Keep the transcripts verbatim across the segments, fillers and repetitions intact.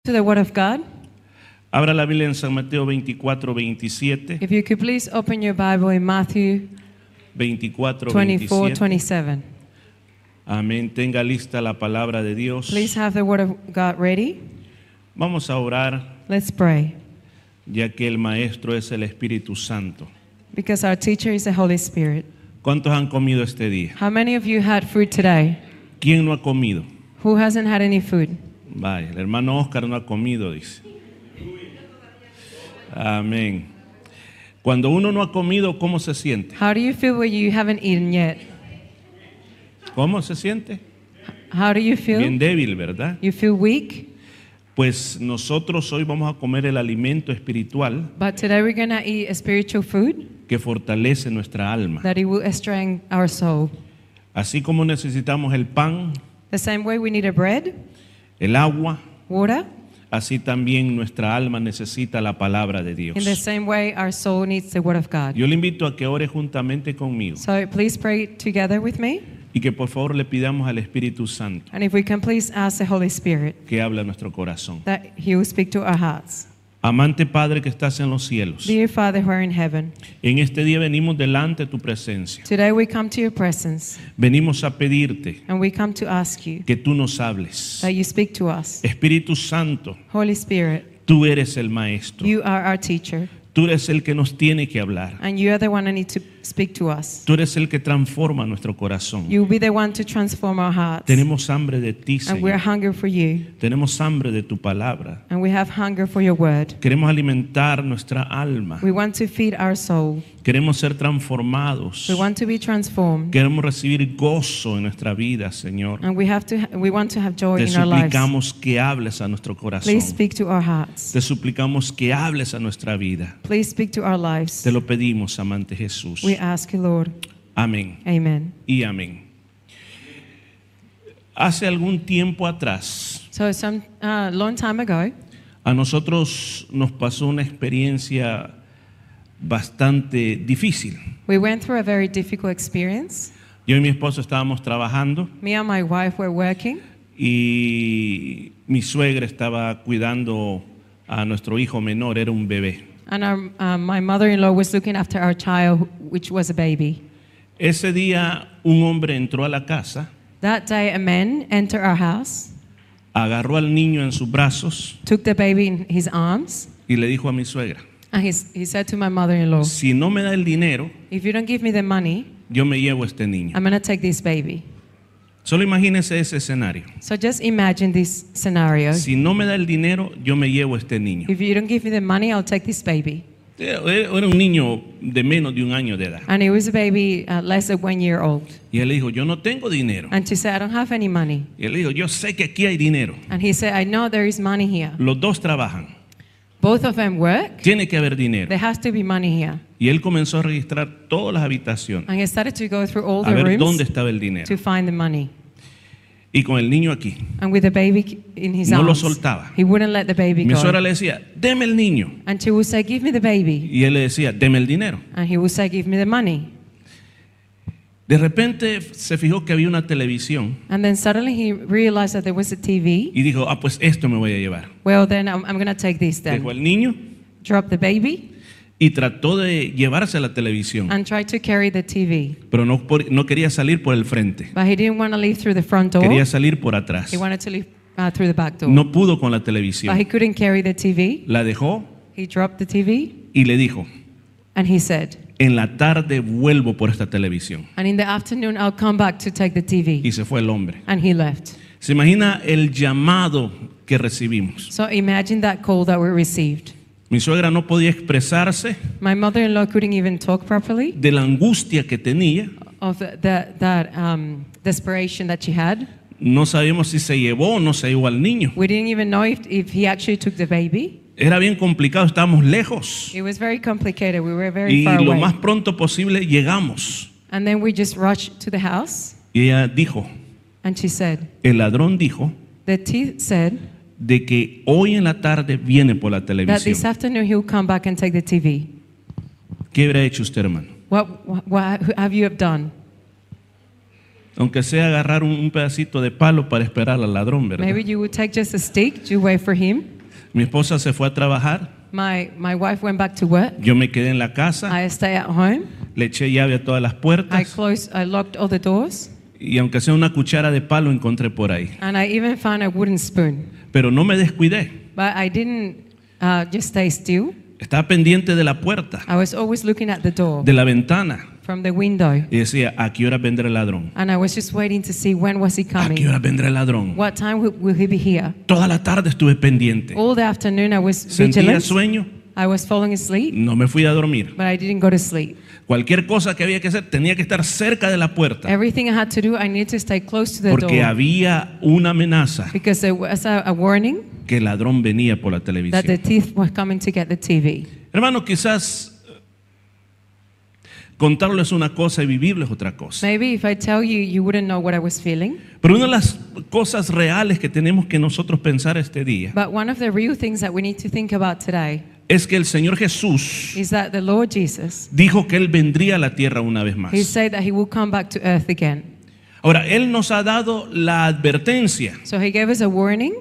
To the Word of God. Abra la Biblia en San Mateo veinticuatro, veintisiete. If you could please open your Bible in Matthew veinticuatro, twenty-four, veintisiete. twenty-seven. Amén. Tenga lista la palabra de Dios. Please have the Word of God ready. Vamos a orar, Let's pray. ya que el Maestro es el Espíritu Santo. Because our teacher is the Holy Spirit. ¿Cuántos han comido este día? How many of you had food today? ¿Quién no ha comido? Who hasn't had any food? Vaya, el hermano Oscar no ha comido, dice. Amén. Cuando uno no ha comido, ¿cómo se siente? How do you feel when you haven't eaten yet? ¿Cómo se siente? How do you feel? Bien débil, ¿verdad? You feel weak? Pues nosotros hoy vamos a comer el alimento espiritual But today we're going to eat a spiritual food que fortalece nuestra alma. that it will strengthen our soul. Así como necesitamos el pan, The same way we need a bread, el agua, water, así también nuestra alma necesita la palabra de Dios. in the same way our soul needs the Word of God. Yo le invito a que ore juntamente conmigo So please pray together with me. y que por favor le pidamos al Espíritu Santo And if we can please ask the Holy Spirit que hable a nuestro corazón. that He will speak to our hearts. Amante Padre que estás en los cielos, Dear Father who are in heaven, en este día venimos delante de tu presencia. today we come to your presence Venimos a pedirte and we come to ask you que tú nos hables. that you speak to us. Espíritu Santo, Holy Spirit, tú eres el maestro. you are our teacher Tú eres el que nos tiene que hablar. and you are the one that needs to speak to us. Tú eres el que transforma nuestro corazón. You will be the one to transform our hearts. Tenemos hambre de ti, And we're Señor. hungry for you. Tenemos hambre de tu palabra. And we have hunger for your word. Queremos alimentar nuestra alma. We want to feed our soul. Queremos ser transformados. We want to be transformed. Queremos recibir gozo en nuestra vida, Señor. And we have to we want to have joy Te in our lives. suplicamos que hables a nuestro corazón. Please speak to our hearts. Te suplicamos que hables a nuestra vida. Please speak to our lives. Te lo pedimos, amante Jesús. We ask you, Lord. Amén Amen. y amén. Hace algún tiempo atrás, So some uh, long time ago, a nosotros nos pasó una experiencia bastante difícil. we went through a very difficult experience. Yo y mi esposo estábamos trabajando Me and my wife were working, y mi suegra estaba cuidando a nuestro hijo menor, era un bebé. and our, uh, my mother-in-law was looking after our child, which was a baby. Ese día un hombre entró a la casa, That day, a man entered our house, agarró al niño en sus brazos took the baby in his arms, y le dijo a mi suegra, and he, he said to my mother-in-law, si no me da el dinero, if you don't give me the money, yo me llevo a este niño. I'm going to take this baby. Solo imagínese ese escenario. So just imagine this scenario. Si no me da el dinero, yo me llevo a este niño. If you don't give me the money, I'll take this baby. Era un niño de menos de un año de edad. And it was a baby uh, less than one year old. Y él le dijo, yo no tengo dinero. And she said, I don't have any money. Y él le dijo, yo sé que aquí hay dinero. And he said, I know there is money here. Los dos trabajan. Both of them work. Tiene que haber dinero. There has to be money here. Y él comenzó a registrar todas las habitaciones, And he started to go through all a the ver dónde rooms estaba el dinero. to find the money. Y con el niño aquí, And with the baby in his no lo arms, soltaba. he wouldn't let the baby Mi go. suegra le decía, deme el niño. And she would say, give me the baby. Y él le decía, deme el dinero. And he would say, give me the money. De repente se fijó que había una televisión And then suddenly he realized that there was a T V. y dijo, ah, pues esto me voy a llevar. Well, then I'm, I'm going to take this then. Dejó al niño Drop the baby y trató de llevarse a la televisión, and try to carry the T V. pero no, por- no quería salir por el frente, But he didn't want to leave through the front door. quería salir por atrás. He wanted to leave uh, through the back door. No pudo con la But he televisión, couldn't carry the T V. la dejó He dropped the T V y le dijo, and he said, en la tarde vuelvo por esta televisión. and in the afternoon I'll come back to take the T V. Y se fue el hombre. And he left. ¿Se imagina el llamado que recibimos? So imagine that call that we received. Mi suegra no podía expresarse My mother-in-law couldn't even talk properly de la angustia que tenía. of the, the, that um, desperation that she had. No sabíamos si se llevó o no se llevó al niño. We didn't even know if, if he actually took the baby. Era bien complicado, estábamos lejos. It was very complicated. We were very Y far lo away. más pronto posible llegamos. And then we just rushed to the house. Y ella dijo, And she said, el ladrón dijo the thief said de que hoy en la tarde viene por la that televisión. this afternoon he'll come back and take the T V. ¿Qué hubiera hecho usted, hermano? What, what, what have you have done? Aunque sea agarrar un, un pedacito de palo para esperar al ladrón, ¿verdad? Maybe you would take just a stick to wait for him. Mi esposa se fue a trabajar, My, my wife went back to work. yo me quedé en la casa, I stay at home. le eché llave a todas las I puertas closed, I locked all the doors. y aunque sea una cuchara de palo encontré por ahí. And I even found a wooden spoon. Pero no me descuidé, But I didn't uh, just stay still. estaba pendiente de la puerta, I was always looking at the door de la ventana from the window. y decía, ¿a qué hora vendrá el ladrón? And I was just waiting to see when was he ¿A qué coming. hora vendrá el ladrón? What time will, will he be here? Toda la tarde estuve pendiente. All the afternoon I was Sentía vigilant. sueño, I was falling asleep, no me fui a dormir. but I didn't go to sleep. Cualquier cosa que había que hacer tenía que estar cerca de la puerta Everything I had to do, I needed to stay close to the porque door. había una amenaza Because there was a, a warning que el ladrón venía por la that the televisión. thief was coming to get the T V. Hermano, quizás eh, contarles una cosa y vivirles otra cosa. Maybe if I tell you, you wouldn't know what I was feeling. Pero una de las cosas reales que tenemos que nosotros pensar este día But one of the real things that we need to think about today es que el Señor Jesús is that the Lord Jesus, dijo que Él vendría a la tierra una vez más. He said that He will come back to earth again. Ahora, Él nos ha dado la advertencia, So He gave us a warning.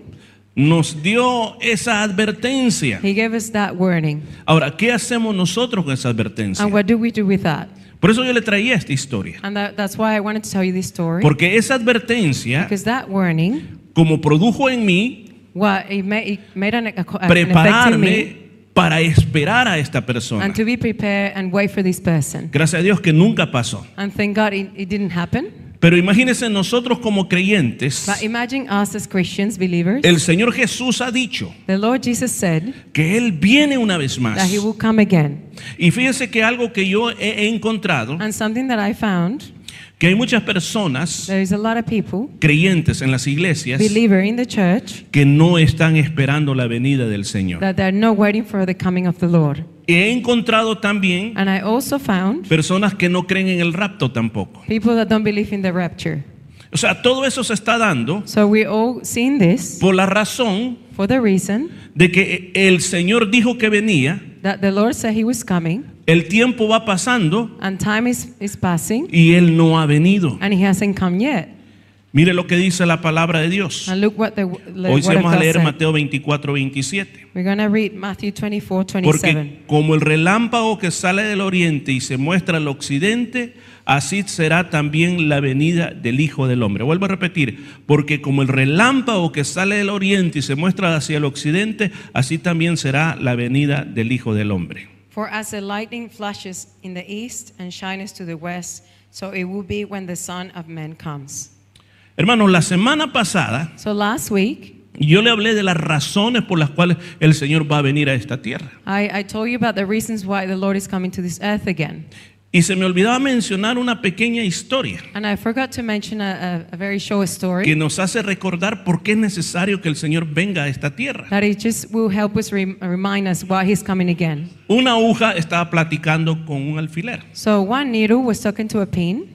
nos dio esa advertencia. He gave us that warning. Ahora, ¿qué hacemos nosotros con esa advertencia? And what do we do with that? Por eso yo le traía esta historia. And that, that's why I wanted to tell you this story. Porque esa advertencia, Because that warning, como produjo en mí what it made, it made an, a, an effect in me, prepararme para esperar a esta persona. and to be prepared and wait for this person. Gracias a Dios que nunca pasó. And thank God it, it didn't happen. Pero imagínense nosotros como creyentes, But imagine us as Christians, believers. el Señor Jesús ha dicho The Lord Jesus said que Él viene una vez más. that He will come again. Y fíjense que algo que yo he he encontrado, And something that I found, que hay muchas personas there is a lot of people, creyentes en las iglesias believer in the church, que no están esperando la venida del Señor. that they're not waiting for the coming of the Lord. He encontrado también And I also found personas que no creen en el rapto tampoco. people that don't believe in the rapture. O sea, todo eso se está dando So we all seen this por la razón for the reason de que el Señor dijo que venía, that the Lord said He was coming, el tiempo va pasando and time is, is passing, y Él no ha venido. and He hasn't come yet. Mire lo que dice la palabra de Dios. And look what the, the Hoy word of vamos a God leer said. Mateo veinticuatro, veintisiete. We're going to read Matthew twenty-four, twenty-seven. Porque como el relámpago que sale del oriente y se muestra al occidente, así será también la venida del Hijo del Hombre. Vuelvo a repetir, porque como el relámpago que sale del oriente y se muestra hacia el occidente, así también será la venida del Hijo del Hombre. For as the lightning flashes in the east and shines to the west, so it will be when the Son of Man comes. Hermanos, la semana pasada So last week, yo le hablé de las razones por las cuales el Señor va a venir a esta tierra. I, I told you about the reasons why the Lord is coming to this earth again. Y se me olvidaba mencionar una pequeña historia And I forgot to mention a, a, a very short que story nos hace recordar por qué es necesario que el Señor venga a esta tierra. that it just will help us rem- remind us why He's coming again. Una aguja estaba platicando con un alfiler So one needle was talking to a pin,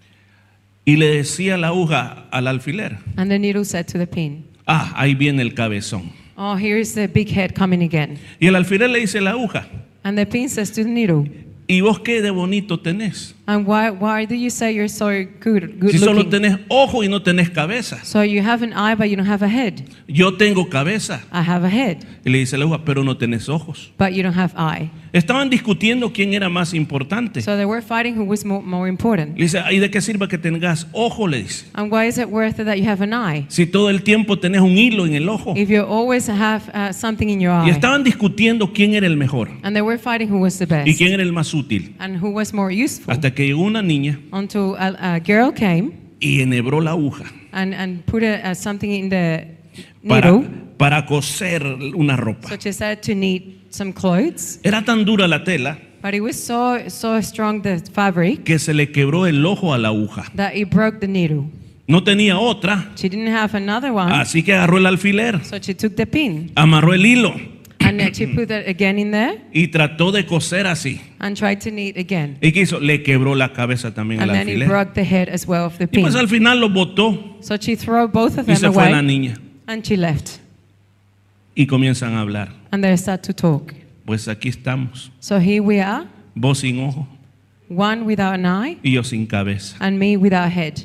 y le decía la aguja al alfiler: and the needle said to the pin, ah, ahí viene el cabezón. oh, here's the big head coming again. Y el alfiler le dice a la aguja: And the pin says to the needle, ¿y vos qué de bonito tenés? and why, why do you say you're so good, good Si solo looking? tenés ojo y no tenés cabeza. So you have an eye, but you don't have a head. Yo tengo cabeza. I have a head, Y le dice la aguja: pero no tenés ojos. but you don't have eye. Estaban discutiendo quién era más importante. So they were fighting who was more, more important. Le dice: ¿y de qué sirve que tengas ojo? Le dice. And why is it worth it that you have an eye Si todo el tiempo tenés un hilo en el ojo. if you always have uh, something in your Y eye? estaban discutiendo quién era el mejor And they were fighting who was the y best quién era el más útil. and who was more useful. Hasta que llegó una niña Until a, a girl came y enhebró la aguja and, and put a, a something in the para, needle. para coser una ropa. So she started to knit some clothes, Era tan dura la tela but it was so so strong, the fabric, que se le quebró el ojo a la aguja. that it broke the needle. No tenía otra, She didn't have another one, así que agarró el alfiler, so she took the pin amarró el hilo and then she put it again in there y trató de coser así. and tried to knit again. ¿Y qué hizo? Le quebró la cabeza también al And then it alfiler. broke the head as well of the Y pin. pues al final lo botó So she threw both of y them se fue la away niña. and she left. Y comienzan a hablar. And they start to talk. Pues aquí estamos, So here we are, vos sin ojo one without an eye y yo sin cabeza. and me without head.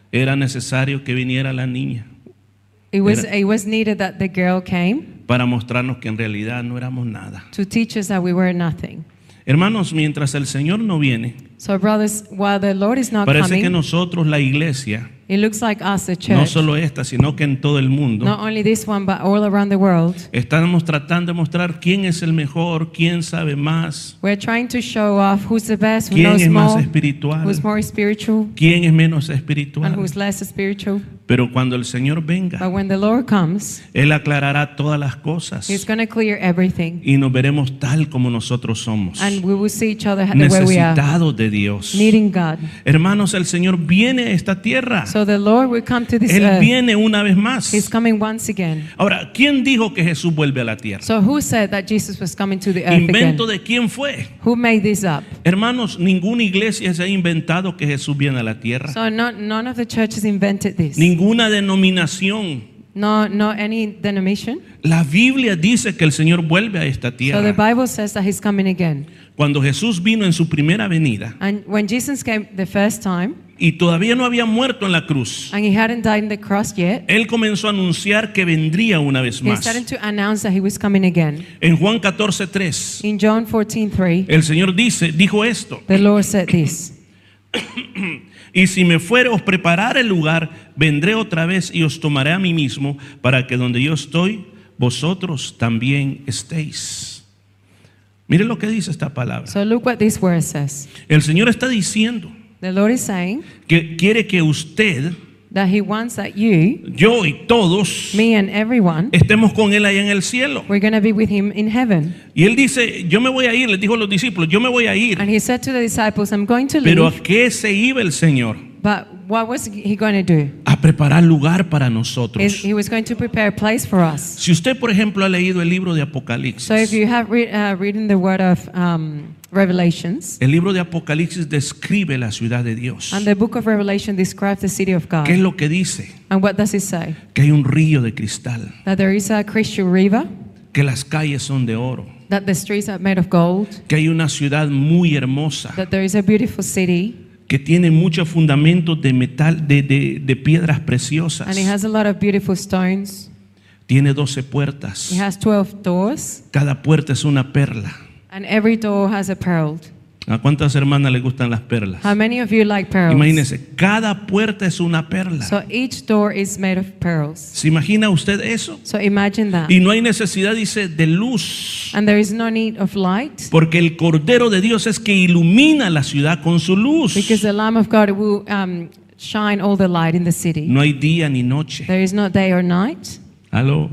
Era necesario que viniera la niña It was, Era- it was needed that the girl came para mostrarnos que en realidad no éramos nada. to teach us that we were nothing. Hermanos, mientras el Señor no viene, So, brothers, while the Lord is not parece que coming, nosotros, la iglesia, it looks like us, the no church, solo esta, sino que en todo el mundo, not only this one, but all around the world, estamos tratando de mostrar quién es el mejor, quién sabe más, we're trying to show off who's the best, who quién knows es más more, espiritual, who's more spiritual, quién es menos and espiritual. who's less spiritual. Pero cuando el Señor venga, But when the Lord comes, Él aclarará todas las cosas He's going to clear everything, y nos veremos tal como nosotros somos, and we will see each other the way we are, necesitados de Dios. needing God. Hermanos, el Señor viene a esta tierra. So the Lord will come to this Él earth. viene una vez más. He's coming once again. Ahora, ¿quién dijo que Jesús vuelve a la tierra? So who said that Jesus was coming to the earth again? ¿Invento de quién fue? Who made this up? Hermanos, ninguna iglesia se ha inventado que Jesús viene a la tierra. So not, none of the churches invented this. Ninguna denominación. No, no any denomination. La Biblia dice que el Señor vuelve a esta So the tierra. Bible says that He's coming again. Cuando Jesús vino en su primera venida And when Jesus came the first time, y todavía no había muerto en la cruz, and He hadn't died on the cross yet, Él comenzó a anunciar que vendría una vez He más. started to announce that He was coming again. En Juan catorce tres, In John fourteen three, el Señor dice, dijo esto: the Lord said this. y si me fuere os preparar el lugar, vendré otra vez y os tomaré a mí mismo, para que donde yo estoy, vosotros también estéis. Miren lo que dice esta palabra. So look what this word says. El Señor está diciendo The Lord is saying que quiere que usted, that He wants that you, yo y todos me and everyone, estemos con Él allá en el cielo. we're going to be with Him in heaven. Y Él dice, yo me voy a ir, les dijo a los discípulos, yo me voy a ir. And He said to the disciples, I'm going to Pero ¿a leave. qué se iba el Señor? But what was He going to do? A preparar lugar para Is nosotros. He was going to prepare a place for us. Si usted, por ejemplo, ha leído el libro de So if Apocalipsis, you have read, uh, reading the word of um, Revelations, el libro de Apocalipsis describe la ciudad de Dios. and the book of Revelation describes the city of God. ¿Qué es lo que dice? And what does it say? Que hay un río de cristal, That there is a crystal river, que las calles son de oro, that the streets are made of gold, que hay una ciudad muy hermosa, that there is a beautiful city, que tiene muchos fundamentos de metal, de, de, de piedras preciosas. and it has a lot of beautiful stones. Tiene doce puertas. It has twelve doors, Cada puerta es una perla. and every door has a pearl. ¿A cuántas hermanas les gustan las perlas? How many of you like pearls? Imagínese, cada puerta es una perla. So each door is made of pearls. ¿Se imagina usted eso? So imagine that. Y no hay necesidad, dice, de luz. And there is no need of light, Porque el Cordero de Dios es que ilumina la ciudad con su luz. because the Lamb of God will um, shine all the light in the city. No hay día ni noche. There is no day or night, Aló.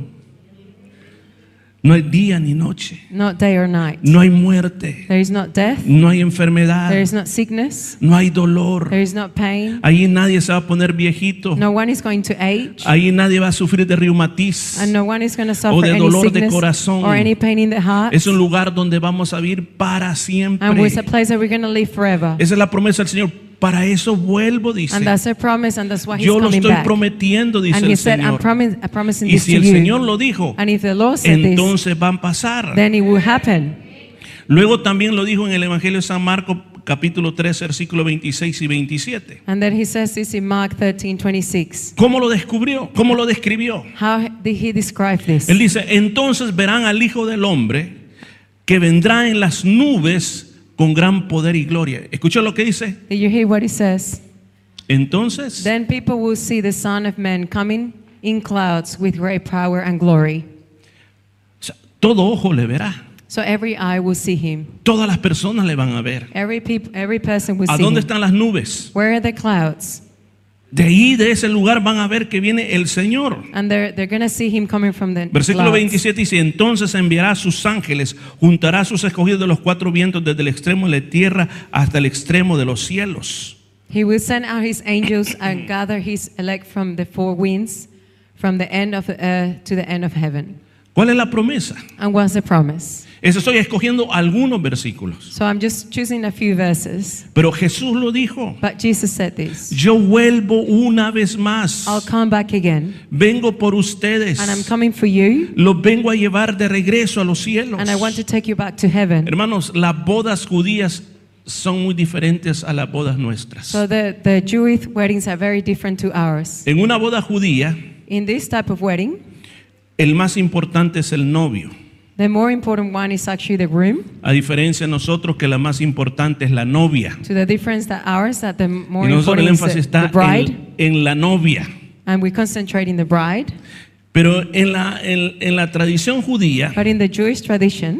No hay día ni noche. not day or night. No hay muerte. There is not death, No hay enfermedad. there is not sickness, No hay dolor. there is not pain. Allí nadie se va a poner viejito. No one is going to age, Ahí nadie va a sufrir de reumatiz. and no one is going to O suffer de any dolor de sickness corazón. or any pain in the heart. Es un lugar donde vamos a vivir para siempre. And it's a place that we're going to live forever. Esa es la promesa del Señor. Para eso vuelvo, dice. And that's a promise, and that's why He's Yo lo coming estoy back. prometiendo, dice And He el said, I'm Señor. promis- I'm promising Y this si to el you. Señor lo dijo, And if the Lord said this, entonces van a pasar. then it will happen. Luego también lo dijo en el Evangelio de San Marcos, capítulo tres, versículos veintiséis y veintisiete. And then He says this in Mark thirteen twenty-six. ¿Cómo lo descubrió? ¿Cómo lo describió? How did He describe this? Él dice, entonces verán al Hijo del Hombre que vendrá en las nubes con gran poder y gloria. ¿Escuchó lo que dice? Did you hear what He says? Entonces, Then people will see the Son of Man coming in clouds with great power and glory. o sea, todo ojo le verá. So every eye will see Him. Todas las personas le van a ver. Every peop- every person will ¿A see dónde Him. están las nubes? Where are the clouds? De ahí, de ese lugar, van a ver que viene el Señor. And they're, they're going to see Him coming from the Versículo clouds. veintisiete dice, entonces enviará a sus ángeles, juntará a sus escogidos de los cuatro vientos, desde el extremo de la tierra hasta el extremo de los cielos. He will send out His angels and gather His elect from the four winds, from the end of the earth to the end of heaven. ¿Cuál es la promesa? And what's the promise? Eso estoy escogiendo algunos versículos. So I'm just choosing a few verses. Pero Jesús lo dijo. But Jesus said this. Yo vuelvo una vez más. I'll come back again. Vengo por ustedes. And I'm coming for you. Los vengo a llevar de regreso a los cielos. And I want to take you back to heaven. Hermanos, las bodas judías son muy diferentes a las bodas nuestras. So the, the Jewish weddings are very different to ours. En una boda judía, In this type of wedding, el más importante es el novio. the more important one is actually the groom. A diferencia de nosotros, que la más importante es la novia. To the difference that ours, that the more Y nosotros el important is énfasis the, the está bride, en, en la novia. and we concentrate in the bride. Pero en la, en, en la tradición judía, But in the Jewish tradition,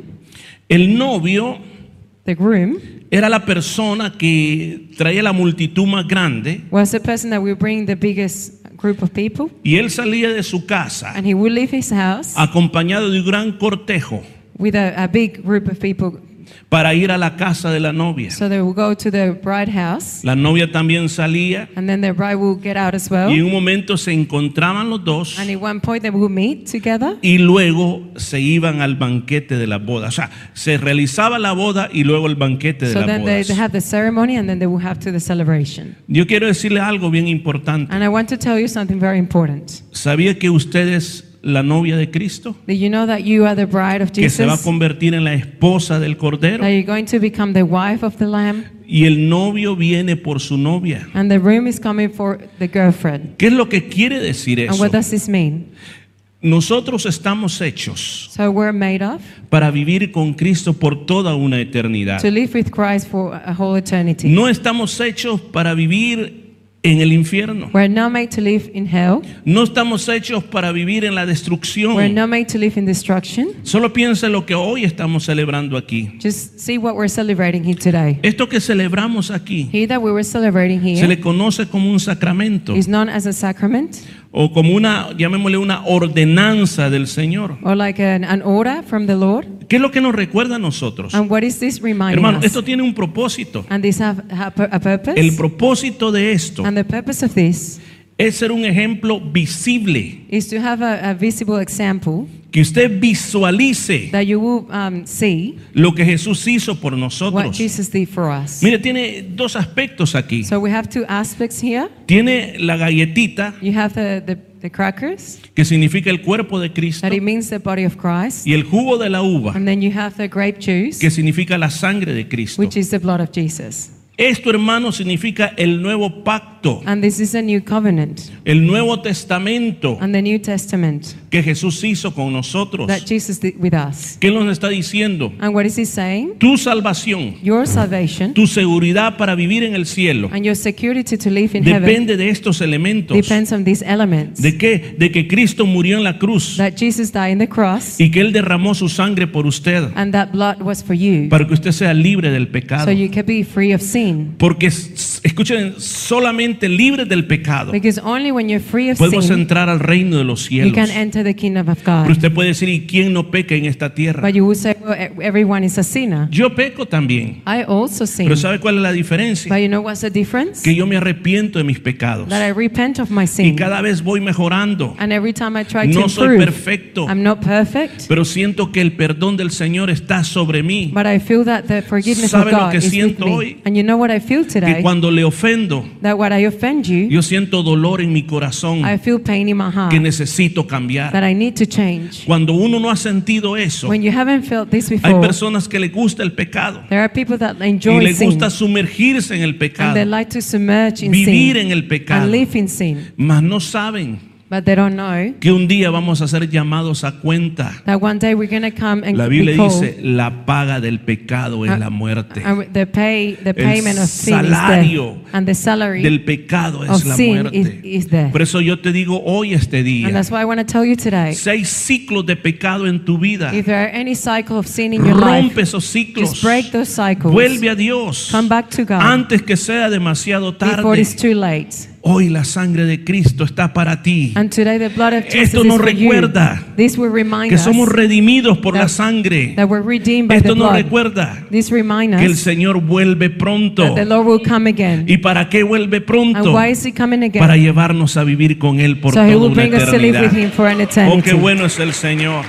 el novio the groom era la persona que traía la multitud más grande was the person that will bring the biggest group of people, y él salía de su casa and he would leave his house acompañado de un gran cortejo with a, a big group of people. para ir a la casa de la novia. So they will go to the bride house, La novia también salía and then the bride will get out as well. y en un momento se encontraban los dos And at one point they will meet together, y luego se iban al banquete de la boda. O sea, se realizaba la boda y luego el banquete de so las then they, bodas. they have the ceremony, and then they will have to the celebration. Yo quiero decirle algo bien importante. And I want to tell you something very important. ¿Sabía que usted es la novia de Cristo? Did you know that you are the bride of Que se va a Jesus? convertir en la esposa del Cordero. That you're going to become the wife of the Lamb, Y el novio viene por su novia. and the groom is coming for the girlfriend. ¿Qué es lo que quiere decir And eso? what does this mean? Nosotros estamos hechos So we're made of para vivir con Cristo por toda una eternidad. to live with Christ for a whole eternity. No estamos hechos para vivir en el infierno. We're not made to live in hell. No estamos hechos para vivir en la We're destrucción. not made to live in destruction. Solo piensa en lo que hoy estamos celebrando aquí. Just see what we're celebrating here today. Esto que celebramos aquí Here that we were celebrating se here le conoce como un sacramento is known as a sacrament, o como una, llamémosle una ordenanza del Señor. or like an, an order from the Lord. ¿Qué es lo que nos recuerda a nosotros? And what is this reminding Hermano, us? esto tiene un propósito. And this have, have a purpose. El propósito de esto And the purpose of this es ser un ejemplo visible, is to have a, a visible example que usted visualice that you will um, see lo que Jesús hizo por what nosotros. Jesus did for us. Mire, tiene dos aspectos aquí. So we have two aspects here. Tiene la galletita, You have the, the, the crackers, que significa el cuerpo de Cristo, that it means the body of Christ. y el jugo de la uva, And then you have the grape juice, que significa la sangre de Cristo. which is the blood of Jesus. Esto, hermano, significa el nuevo pacto, And this is a new covenant el nuevo testamento and the New Testament que Jesús hizo con nosotros. that Jesus did with us. ¿Qué nos está diciendo? And what is he saying? Tu salvación, Your salvation tu seguridad para vivir en el cielo, and your security to live in heaven depende de estos elementos. depends on these elements. ¿De qué? De que Cristo murió en la cruz That Jesus died in the cross y que Él derramó su sangre por usted and that blood was for you, para que usted sea libre del so pecado. you can be free of sin. Porque, s- escuchen, solamente libre del pecado Because only when you're free of podemos sin, entrar al reino de los you cielos. can enter the kingdom of Pero God. usted puede decir, ¿y quién no peca en esta tierra? But you will say, well, e- everyone is a sinner. Yo peco también. I also sin. Pero ¿sabe cuál es la diferencia? But you know what's the difference? Que yo me arrepiento de mis pecados. That I repent of my Y sin. cada vez voy mejorando. And every time I try to No soy improve, perfecto, I'm not perfect, pero siento que el perdón del Señor está sobre mí. but I feel that the forgiveness ¿Sabe of lo God que is with siento me. hoy? And you know what I feel Que today? cuando le ofendo, That when I offend you, yo siento dolor en mi corazón I feel pain in my heart, que necesito cambiar. that I need to change. Cuando uno no ha sentido eso, When you haven't felt this hay before, personas que les gusta el pecado there are people that y enjoy les sin, gusta sumergirse en el and pecado, they like to submerge in vivir en sin el pecado, and live in sin, mas no saben but they don't know que un día vamos a ser llamados a cuenta. that one day we're going to come and La be Biblia called, dice, la paga del pecado es Ah, la muerte. and the pay, the El payment of sin is salario death, and the salary Del pecado of es la sin is, muerte. is death. Por eso yo te digo hoy, este And día, that's why I want to tell you today, si hay ciclos de pecado en tu vida, if there are any cycle of sin in your life, rompe esos ciclos, just break those cycles. vuelve a Dios Come back to God antes que sea demasiado before it's tarde. too late. Hoy la sangre de Cristo está para ti. And today the blood of Jesus Esto is nos for you. recuerda This will remind Que us somos redimidos por la that- sangre. that we're redeemed by Esto the nos blood. recuerda This reminds que el us Señor vuelve pronto. that the Lord will come again. ¿Y para qué vuelve And pronto? why is He coming again? Para llevarnos a vivir con Él por So He toda will una bring us to live with eternidad. Him for an Oh, eternity. qué bueno es el Señor.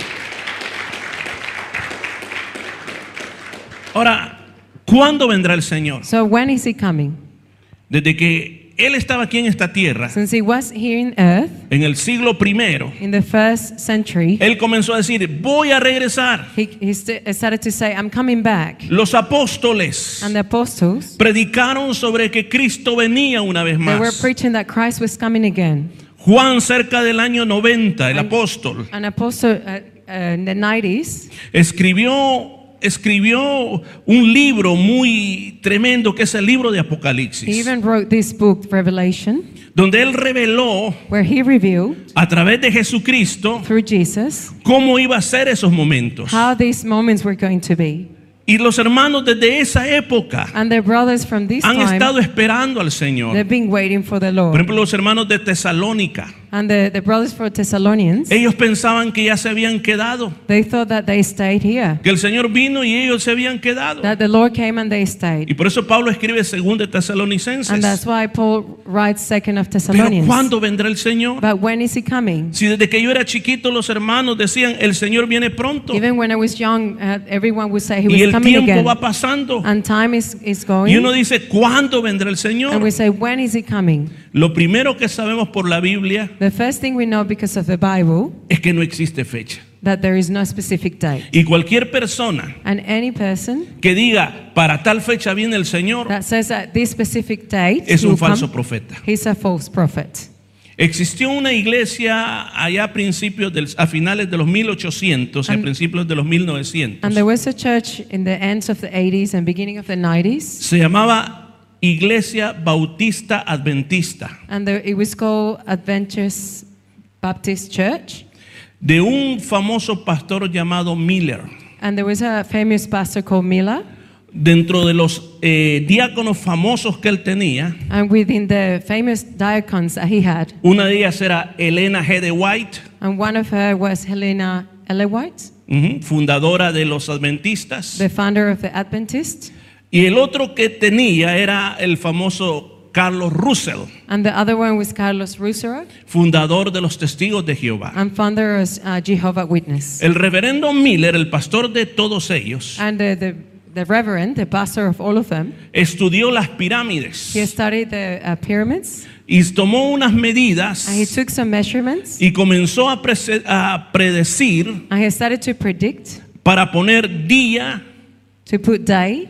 Ahora, ¿cuándo vendrá el Señor? So when is He coming? Desde que él estaba aquí en esta tierra, since he was here in earth en el siglo primero, in the first century, él comenzó a decir, voy a regresar. he, he st- started to say, I'm coming back. Los apóstoles And the apostles, predicaron sobre que Cristo venía una vez they were más. preaching that Christ was coming again. Juan, cerca del año noventa, el apóstol, An apostle uh, uh, in the nineties, escribió, escribió un libro muy tremendo que es el libro de he Apocalipsis, even wrote this book, Revelation, donde él reveló where he revealed a través de Jesucristo through Jesus cómo iba a ser esos momentos. how these moments were going to be. Y los hermanos desde esa época And their brothers from this han time, estado esperando al Señor. they've been waiting for the Por Lord. ejemplo, los hermanos de Tesalónica, And the, the brothers from Thessalonians, ellos pensaban que ya se habían quedado, they thought that they stayed here, que el Señor vino y ellos se habían quedado. that the Lord came and they Y stayed. por eso Pablo escribe segundo de And that's Tesalonicenses. why Paul writes second of Pero Thessalonians. ¿cuándo vendrá el Señor? But when is he coming? Si desde que yo era chiquito los hermanos decían, el Señor viene pronto. Even when I was young, uh, everyone would say he Y was el coming tiempo again. va pasando. And time is, is Y going. uno dice, ¿cuándo vendrá el And Señor? we say, when is he coming? Lo primero que sabemos por la Biblia The first thing we know because of the Bible, es que no existe fecha. that there is no specific date. Y cualquier persona And any person que diga, para tal fecha viene el Señor, that says that this specific date es he un will come, falso profeta. he's a false prophet. Existió una iglesia allá a principios del, a finales de los mil ochocientos y a And- principios de los mil novecientos. And there was a church in the ends of the eighties and beginning of the nineties, Se llamaba Iglesia Bautista Adventista, and there, it was called Adventist Baptist Church. de un famoso pastor llamado Miller. And there was a famous pastor called Miller. Dentro de los eh, diáconos famosos que él tenía, And within the famous diacons that he had, una de ellas era Elena G. de White, and one of her was Helena Elewite, ujú, fundadora de los Adventistas. the founder of the Adventist. Y el otro que tenía era el famoso Carlos Russell, And the other one was Carlos Russero, fundador de los Testigos de Jehová. and founder of uh, Jehovah's Witness. El reverendo Miller, el pastor de todos ellos, And the, the, the reverend, the pastor of all of them, estudió las pirámides he studied the uh, pyramids, y tomó unas medidas and he took some measurements, y comenzó a, prese- a predecir and he started to predict, para poner día, to put day,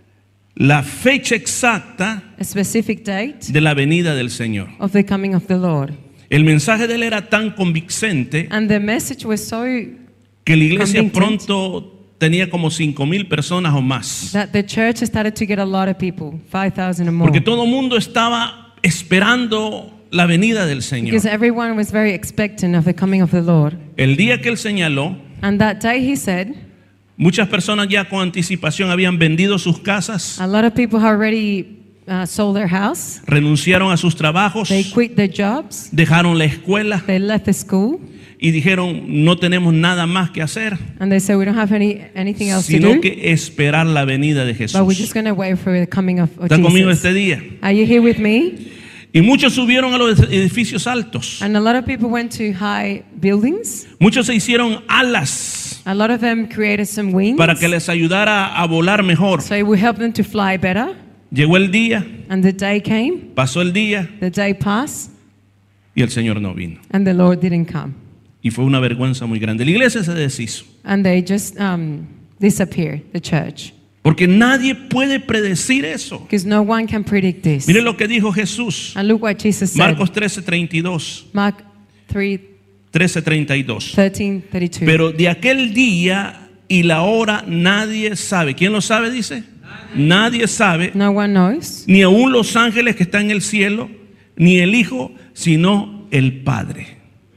la fecha exacta a specific date de la venida del Señor. of the coming of the Lord. El mensaje de él era tan convincente And the message was so que la iglesia Convincent. pronto tenía como cinco mil personas o más. that the church started to get a lot of people, five thousand or more. Porque todo el mundo estaba esperando la venida del Señor. Because everyone was very expectant of the coming of the Lord. El día que él señaló, And that day he said, muchas personas ya con anticipación habían vendido sus casas, a lot of people have already uh, sold their house. renunciaron a sus trabajos, They quit their jobs. dejaron la escuela They left the school. y dijeron, no tenemos nada más que hacer, And they said, we don't have any, anything else to sino do. que esperar la venida de But we're Jesús. just going to wait for the coming of, of ¿Está conmigo Jesus. este día? Are you here with me? Y muchos subieron a los edificios altos. And a lot of people went to high buildings. Muchos se hicieron alas A lot of them created some wings. para que les ayudara a volar mejor. So it would help them to fly better. Llegó el día, And the day came, pasó el día the day passed, y el Señor no vino. and the Lord didn't come. Y fue una vergüenza muy grande. La iglesia se deshizo. And they just um, disappeared, the church. Porque nadie puede predecir eso. Because no one can predict this. Mire lo que dijo Jesús. And look what Jesus said. Marcos trece, treinta y dos. Mark three, trece, treinta y dos. thirteen, thirty-two. Pero de aquel día y la hora nadie sabe. ¿Quién lo sabe? Dice. Nadie sabe. No one knows. Ni aun los ángeles que están en el cielo, ni el Hijo, sino el Padre.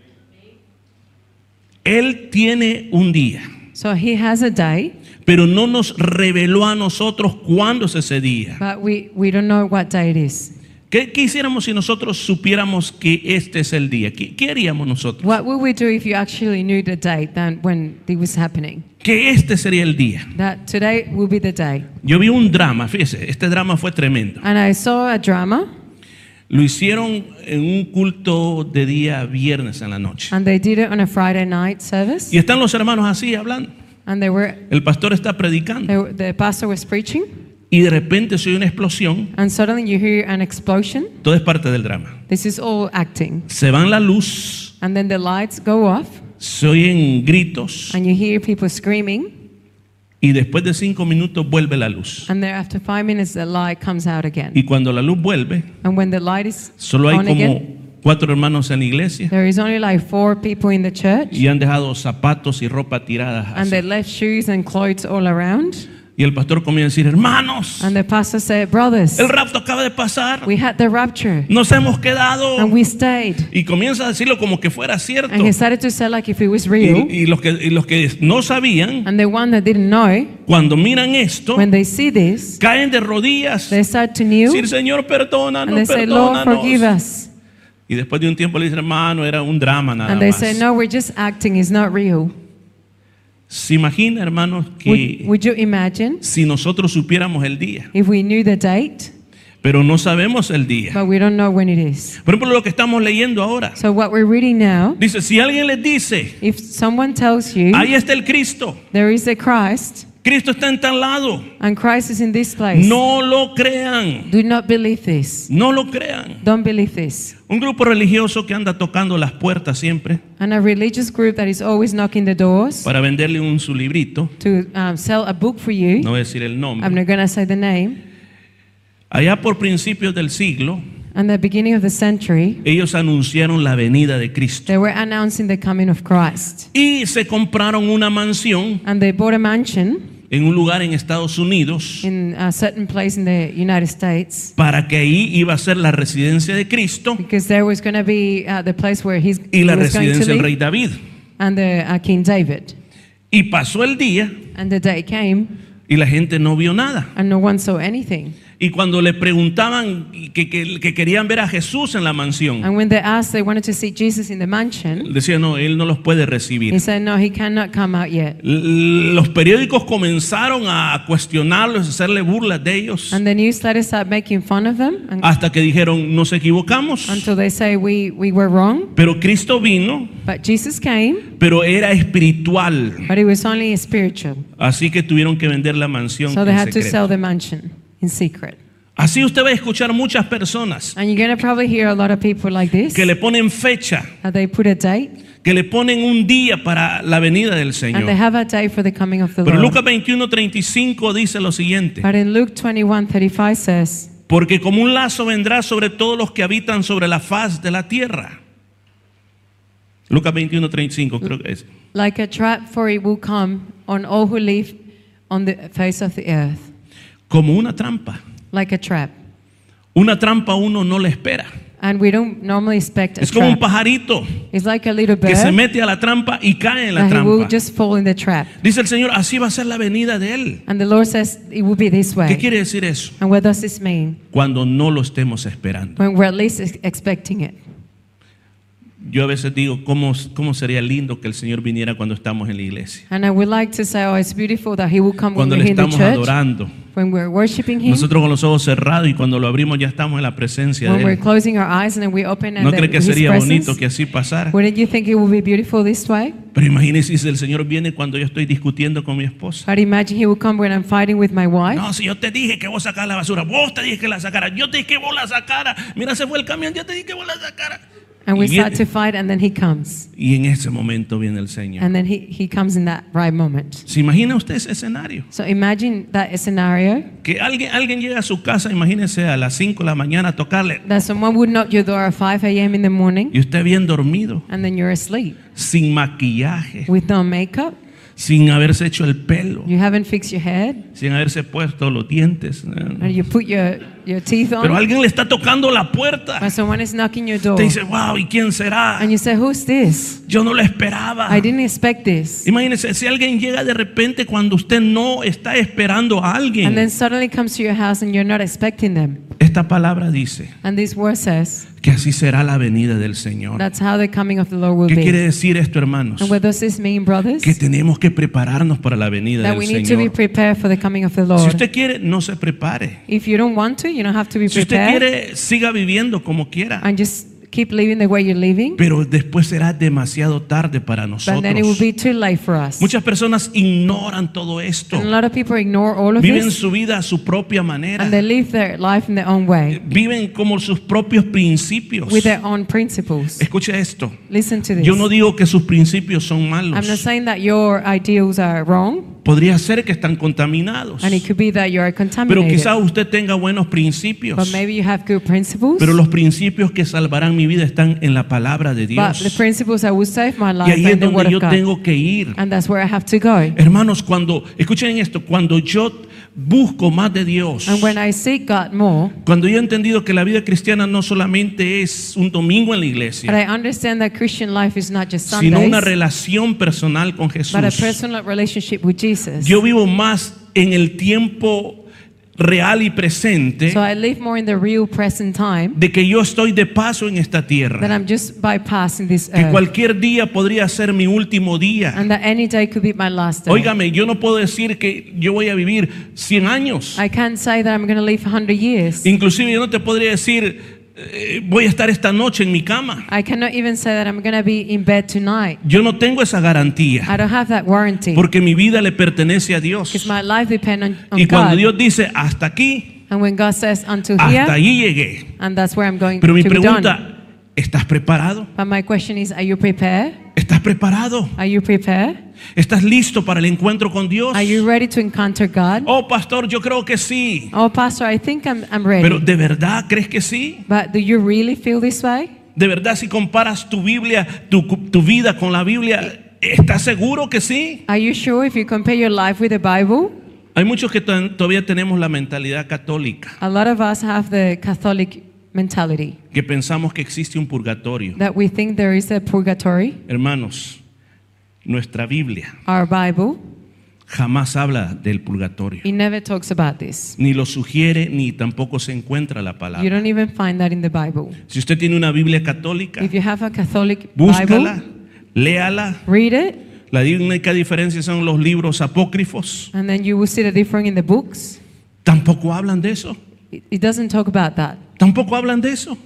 Él tiene un día, So he has a day, pero no nos reveló a nosotros cuándo es ese día. but we, we don't know what day it is. ¿Qué, qué hiciéramos si nosotros supiéramos que este es el día? ¿Qué, qué haríamos nosotros? What would we do if you actually knew the date that when it was happening? Que este sería el día. That today will be the day. Yo vi un drama, fíjese, este drama fue tremendo. And I saw a drama, Lo hicieron en un culto de día viernes en la noche. and they did it on a Friday night service. Y están los hermanos así hablando. And they were, El pastor está predicando. they were the pastor was preaching, y de repente se oye una explosión. and suddenly you hear an explosion. Todo es parte del drama. This is all acting. Se van la luz, And then the lights go off, se oyen gritos and you hear people screaming, y después de cinco minutos vuelve la luz. and then after five minutes the light comes out again. Y cuando la luz vuelve, And when the light is solo hay on como again, cuatro hermanos en la iglesia there is only like four people in the church, y han dejado zapatos y ropa tiradas and así. they left shoes and clothes all around. Y el pastor comienza a decir, hermanos, And the pastor said, brothers, el rapto acaba de pasar, we had the rapture, nos hemos quedado. and we stayed. Y comienza a decirlo como que fuera cierto. And he started to say like if it was real. Y, y los que, y los que no sabían, And the one that didn't know, cuando miran esto, when they see this, caen de rodillas. they start to kneel, Decir, Señor, and they perdónanos, say, Lord, forgive perdónanos. us. Y después de un tiempo le dicen, hermano, era un drama nada And they más. say, no, we're just acting, it's not real. Se imagina, hermanos, Would, que would you imagine si nosotros supiéramos el día, if we knew the date, pero no sabemos el día. but we don't know when it is? Por ejemplo, lo que estamos leyendo ahora. So what we're reading now, Dice, si alguien les dice, if someone tells you ahí está el Cristo, there is a Christ, Cristo está en tal lado, and Christ is in this place, no lo crean, do not believe this. no lo crean. Don't believe this. Un grupo religioso que anda tocando las puertas siempre And a religious group that is always knocking the doors para venderle un su librito, to um, sell a book for you. no voy a decir el I'm nombre. not going to say the name. Allá por principios del siglo, At the beginning of the century, ellos anunciaron la venida de Cristo they were announcing the coming of Christ. y se compraron una mansión And they bought a mansion en un lugar en Estados Unidos in a certain place in the United States para que ahí iba a ser la residencia de Cristo because there was going to be uh, the place where he's, y he la was going to residencia del live rey David. and the uh, King David. Y pasó el día And the day came y la gente no vio nada. and no one saw anything. Y cuando le preguntaban que, que- que querían ver a Jesús en la mansión, And when they asked, they wanted to see Jesus in the mansion, decían, no, él no los puede recibir. he said, no, he cannot come out yet. L- Los periódicos comenzaron a cuestionarlos, a hacerle burlas de ellos, And the newsletters start making fun of them and, hasta que dijeron, nos equivocamos. until they say we, we were wrong. Pero Cristo vino, But Jesus came, pero era espiritual. but it was only spiritual. Así que tuvieron que vender la mansión So they en had to secreto. sell the mansion in secret. Así usted va a escuchar muchas personas And you're going to probably hear a lot of people like this. que le ponen fecha, Uh, they put a date que le ponen un día para la venida del and they Señor. have a date for the coming of the Pero Lord. Lucas veintiuno, treinta y cinco dice lo siguiente. But in Luke twenty-one thirty-five says, Porque como un lazo vendrá sobre todos los que habitan sobre la faz de la tierra. Lucas veintiuno, treinta y cinco creo que es. like a trap, for it will come on all who live on the face of the earth. Como una trampa. Like a trap. Una trampa uno no le espera. And we don't normally expect a Es como un trap. pajarito It's like a little que se bird mete a la trampa y cae en la that he will trampa. just fall in the trap. Dice el Señor, así va a ser la venida de Él. And the Lord says it will be this ¿Qué way. quiere decir eso? And what does this mean? Cuando no lo estemos esperando. When we're at least ex- expecting it. Yo a veces digo, ¿cómo, cómo sería lindo que el Señor viniera cuando estamos en la iglesia? And I would like to say, oh, it's beautiful that he will come when Cuando we're le in the estamos church, adorando. when we're worshiping him, Nosotros con los ojos cerrados y cuando lo abrimos ya estamos en la presencia when de we're Él. closing our eyes and then we open and ¿No then cree que his sería bonito presence. que así pasara? Wouldn't you think it would be beautiful this way? Pero imagínese si el Señor viene cuando yo estoy discutiendo con mi esposa. But imagine he will come when I'm fighting with my wife. No, si yo te dije que vos sacaras la basura, vos te dije que la sacaras, yo te dije que vos la sacaras. Mira, se fue el camión, yo te dije que vos la sacaras. And we Y, start to viene- fight and then he comes. y en ese momento viene el Señor. And then he, he comes in that right moment. ¿Se imagina usted ese escenario? So imagine that scenario Que alguien, alguien llega a su casa, imagínese a las cinco de la mañana a tocarle that someone would knock your door at five a.m. in the morning y usted bien dormido, and then you're asleep sin maquillaje, with no makeup. sin haberse hecho el pelo, You haven't fixed your head sin haberse puesto los dientes. and you put your, your teeth Pero on. alguien le está tocando la puerta. But someone is knocking your door. Te dice, wow, ¿y quién será? And you say, who's this? Yo no lo esperaba. I didn't expect this. Imagínese, si alguien llega de repente cuando usted no está esperando a And then alguien. suddenly comes to your house and you're not expecting them. Esta palabra dice And this word says, que así será la venida del Señor. that's how the coming of the Lord will ¿Qué quiere be. decir esto, hermanos? And what does this mean, brothers? Que tenemos que prepararnos para la venida That del we need to be Señor. prepared for the coming of the Si Lord. usted quiere, no se prepare. If you don't want to, you don't have to be Si usted prepared. quiere, siga viviendo como quiera. And just keep living the way you're living, pero después será demasiado tarde para but then it will nosotros. be too late for us. Muchas personas ignoran todo esto. And a lot of people ignore all of Viven this, su vida a su propia manera. and they live their life in their own way, Viven como sus propios principios. with their own principles. Escucha esto. Listen to this. Yo no digo que sus principios son I'm not malos. saying that your ideals are wrong, Podría ser que están contaminados. and it could be that you are Pero contaminated. quizás usted tenga buenos principios. But maybe you have good principles. Pero los principios que salvarán mi vida están en la palabra de But the Dios. principles that will save my Y life ahí are es in the Word donde yo of God. tengo que ir. And that's where I have to go. Hermanos, cuando, escuchen esto, cuando yo busco más de Dios, And when I seek God more, cuando yo he entendido que la vida cristiana no solamente es un domingo en la but iglesia, I understand that Christian life is not just sino una Sundays, relación personal con Jesús. but a personal relationship with Jesus. Yo vivo más en el tiempo real y presente So I live more in the real present time, de que yo estoy de paso en esta that tierra. I'm just bypassing this Que earth, cualquier día podría ser mi último día. and that any day could be my last day. Óigame, yo no puedo decir que yo voy a vivir cien años. I can't say that I'm going to live one hundred years. Inclusive yo no te podría decir eh, voy a estar esta noche en mi cama. I cannot even say that I'm going to be in bed tonight. Yo no tengo esa garantía I don't have that warranty, porque mi vida le pertenece a because Dios. my life depends on, on Y cuando God. Dios dice hasta aquí, And when God says until hasta here, ahí llegué. and that's where I'm going Pero mi to be done. pregunta, ¿estás preparado? But my question is, are you prepared? ¿Estás preparado? Are you prepared? ¿Estás listo para el encuentro con Dios? Are you ready to encounter God? Oh, pastor, yo creo que sí. Oh, Pastor, I think I'm, I'm ready. Pero ¿de verdad crees que sí? But do you really feel this way? ¿De verdad si comparas tu Biblia, tu, tu vida con la Biblia, estás seguro que sí? Are you sure if you compare your life with the Bible? Hay muchos que to- todavía tenemos la mentalidad católica, A lot of us have the Catholic mentality que pensamos que existe un purgatorio. that we think there is a purgatory. Hermanos, nuestra Biblia Our Bible, jamás habla del purgatorio, it never talks about this. ni lo sugiere, ni tampoco se encuentra la You palabra. don't even find that in the Bible. Si usted tiene una Biblia católica, If you have a Catholic búscala, Bible, léala. read it, La única diferencia son los libros apócrifos. and then you will see the difference in the books. Tampoco hablan de eso. It, it doesn't talk about that. Tampoco hablan de eso.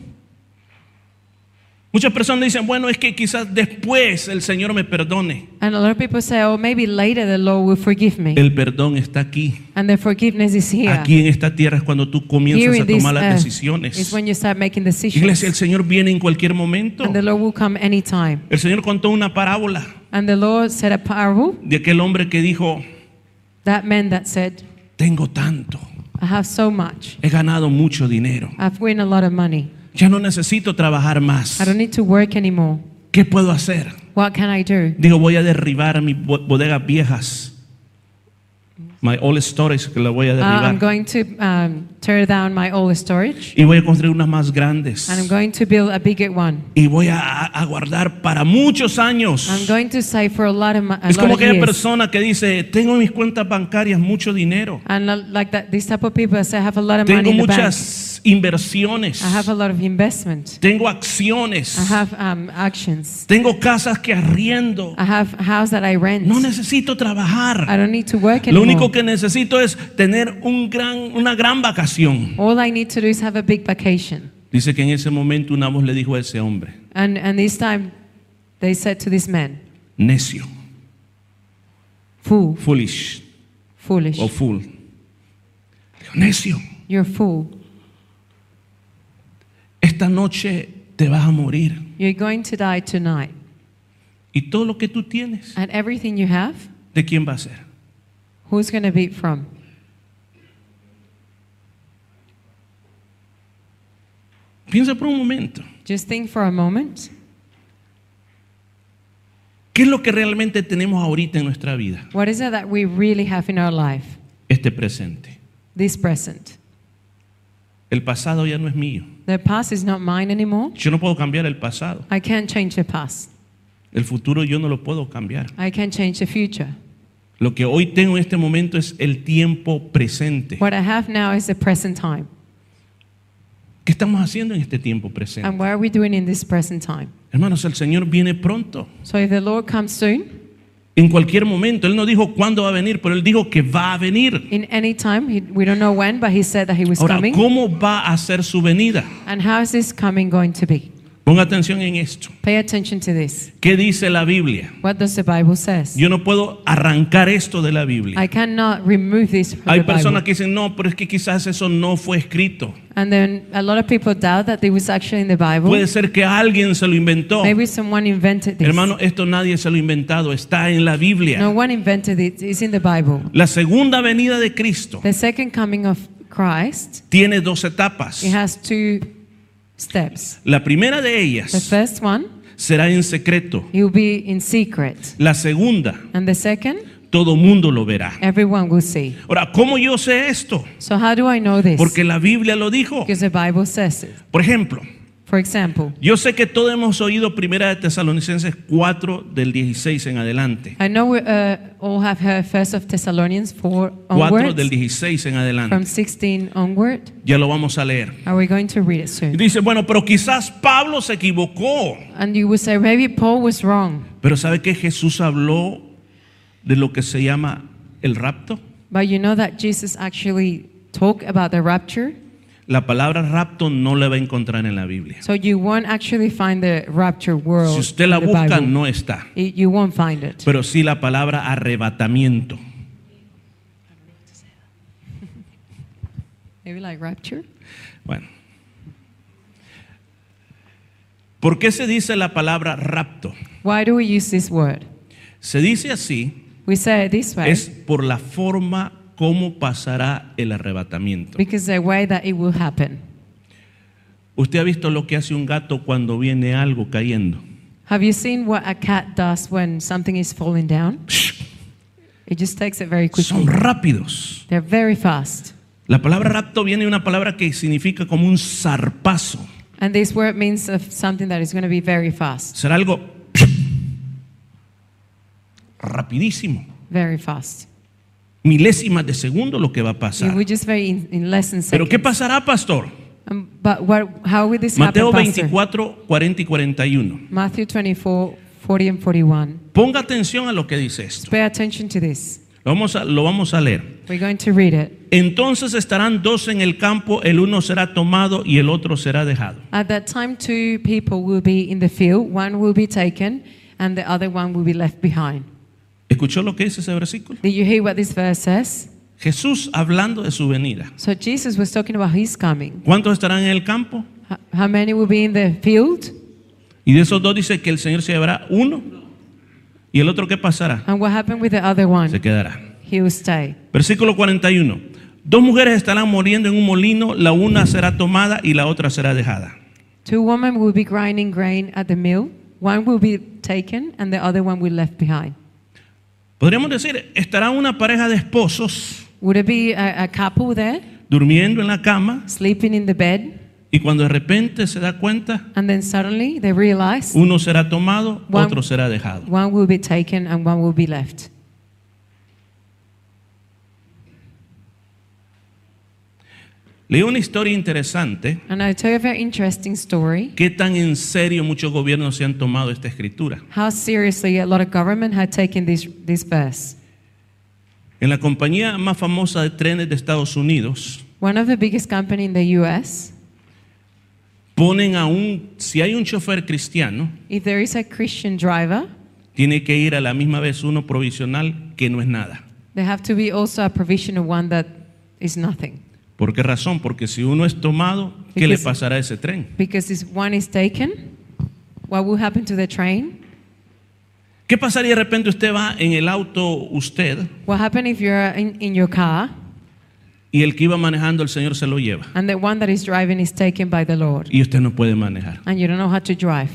Muchas personas dicen, bueno, es que quizás después el Señor me perdone. And a lot of people say, oh, maybe later the Lord will forgive me. El perdón está aquí. And the forgiveness is here. Aquí en esta tierra es cuando tú Here comienzas a in this tomar las earth is decisiones. when you start making decisions. Iglesia, el Señor viene en cualquier momento. And the Lord will come anytime. El Señor contó una parábola And the Lord said a parable, de aquel hombre que dijo, that man that said, tengo tanto, I have so much. he ganado mucho dinero. I've won a lot of money. Ya no necesito trabajar más. I don't need to work anymore. ¿Qué puedo hacer? What can I do? Digo, voy a derribar mis bo- bodegas viejas. My old storage, que la voy a Uh, I'm derribar. going to um, tear down my old storage. Y voy a construir unas más grandes. And I'm going to build a bigger one. Y voy a, a guardar para muchos años. I'm going to save for a lot of, mo- a Es lot como of aquella years. persona que dice, tengo en mis cuentas bancarias mucho dinero. And uh, like that, this type of people say, I have a lot of money Tengo in the bank. muchas inversiones. I have a lot of investment. Tengo acciones. I have um, actions. Tengo casas que arriendo. I have a house that I rent. No necesito trabajar. I don't need to work Lo anymore. único que necesito es tener un gran, una gran vacación. All I need to do is have a big vacation. Dice que en ese momento una voz le dijo a ese hombre, And, and this time they said to this man, necio, fool, foolish foolish. o fool. Dijo, necio, You're a fool. esta noche te vas a morir. You're going to die tonight. Y todo lo que tú tienes, And everything you have, ¿de quién va a ser? who's going to be it from? Piensa por un momento. Just think for a moment. ¿Qué es lo que realmente tenemos ahorita en nuestra vida? What is it that we really have in our life? Este presente. This present. El pasado ya no es mío. The past is not mine anymore. Yo no puedo cambiar el pasado. I can't change the past. El futuro yo no lo puedo cambiar. I can't change the future. Lo que hoy tengo en este momento es el tiempo presente. What I have now is the present time. ¿Qué estamos haciendo en este tiempo presente? And what are we doing in this present time? Hermanos, el Señor viene pronto. So if the Lord comes soon, En cualquier momento. Él no dijo cuándo va a venir, pero Él dijo que va a venir. in any time, he, we don't know when, but he said that he was Ahora, coming. ¿cómo va a ser su venida? And how is this coming going to be? Ponga atención en esto. Pay attention to this. ¿Qué dice la Biblia? What does the Bible says? Yo no puedo arrancar esto de la Biblia. I cannot remove this from Hay the personas Bible. que dicen, no, pero es que quizás eso no fue escrito. And then a lot of people doubt that it was actually in the Bible. Puede ser que alguien se lo inventó. Maybe someone invented this. Hermano, esto nadie se lo ha inventado, está en la Biblia. No one invented it. It's in the Bible. La segunda venida de Cristo The second coming of Christ, tiene dos etapas. it has two steps. La primera de The ellas first one, será en secreto. it will be in secret. La segunda, And the second, todo mundo lo verá. everyone will see. Ahora, ¿cómo yo sé esto? So how do I know this? Porque la Biblia lo dijo. Because the Bible says it. Por ejemplo, For example, yo sé que todos hemos oído Primera de Tesalonicenses cuatro del dieciséis en adelante. I know we uh, all have heard First of Thessalonians four cuatro onwards, del dieciséis en adelante. from sixteen onward. Ya lo vamos a leer. Are we going to read it Y soon? dice, bueno, pero quizás Pablo se equivocó. And you will say, maybe Paul was wrong. Pero ¿sabe que Jesús habló de lo que se llama el rapto? But you know that Jesus actually talked about the rapture? La palabra rapto no la va a encontrar en la Biblia. So you won't actually find the rapture world Si usted la in the busca, Bible. no está. It- you won't find it. Pero sí la palabra arrebatamiento. Maybe like rapture? Bueno. ¿Por qué se dice la palabra rapto? Why do we use this word? Se dice así, We say it this way es por la forma como pasará el arrebatamiento. because the way that it will happen. ¿Usted ha visto lo que hace un gato cuando viene algo cayendo? Have you seen what a cat does when something is falling down? It just takes it very Son quickly. rápidos. They're very fast. La palabra rapto viene de una palabra que significa como un zarpazo. And this word means of something that is going to be very fast. Será algo rapidísimo. Very fast. Milésimas de segundo lo que va a It pasar. will just very in, in less than Pero ¿qué seconds. pasará, pastor? Um, but what, how will this Mateo happen, Pastor? veinticuatro, cuarenta y cuarenta y uno. Matthew twenty-four, forty and forty-one. Ponga atención a lo que dice esto. Pay attention to this. Lo vamos a, lo vamos a leer. We're going to read it. Entonces estarán dos en el campo, el uno será tomado y el otro será dejado. At that time, two people will be in the field. One will be taken, and the other one will be left behind. ¿Escuchó lo que dice ese versículo? Did you hear what this verse says? Jesús hablando de su venida. So Jesus was talking about his coming. ¿Cuántos estarán en el campo? H- How many will be in the field? Y de esos dos dice que el Señor se llevará uno y el otro ¿qué pasará? And what happened with the other Se one? quedará. He will stay. Versículo cuarenta y uno. Dos mujeres estarán muriendo en un molino, la una será tomada y la otra será dejada. Two women will be grinding grain at the mill. One will be taken, and the other one will be left behind. Podríamos decir, estará una pareja de esposos Would it be a, a couple there, durmiendo en la cama sleeping in the bed, y cuando de repente se da cuenta, and then suddenly they realize uno será tomado, One- otro será dejado. one will be taken and one will be left? Leí una historia interesante. And I'll tell you a very interesting story. ¿Qué tan en serio muchos gobiernos se han tomado esta escritura? How seriously a lot of government had taken this, this verse. En la compañía más famosa de trenes de Estados Unidos, One of the biggest company in the U S, ponen a un, si hay un chofer cristiano, if there is a Christian driver, tiene que ir a la misma vez uno provisional que no es nada. there have to be also a provisional one that is nothing. ¿Por qué razón? Porque si uno es tomado, ¿qué le Because- pasará a ese tren? Because if one is taken, what will happen to the train? ¿Qué pasaría de repente usted va en el auto usted What happens if you're in, in your car y el que iba manejando el Señor se lo lleva and the one that is driving is taken by the Lord y usted no puede manejar? and you don't know how to drive?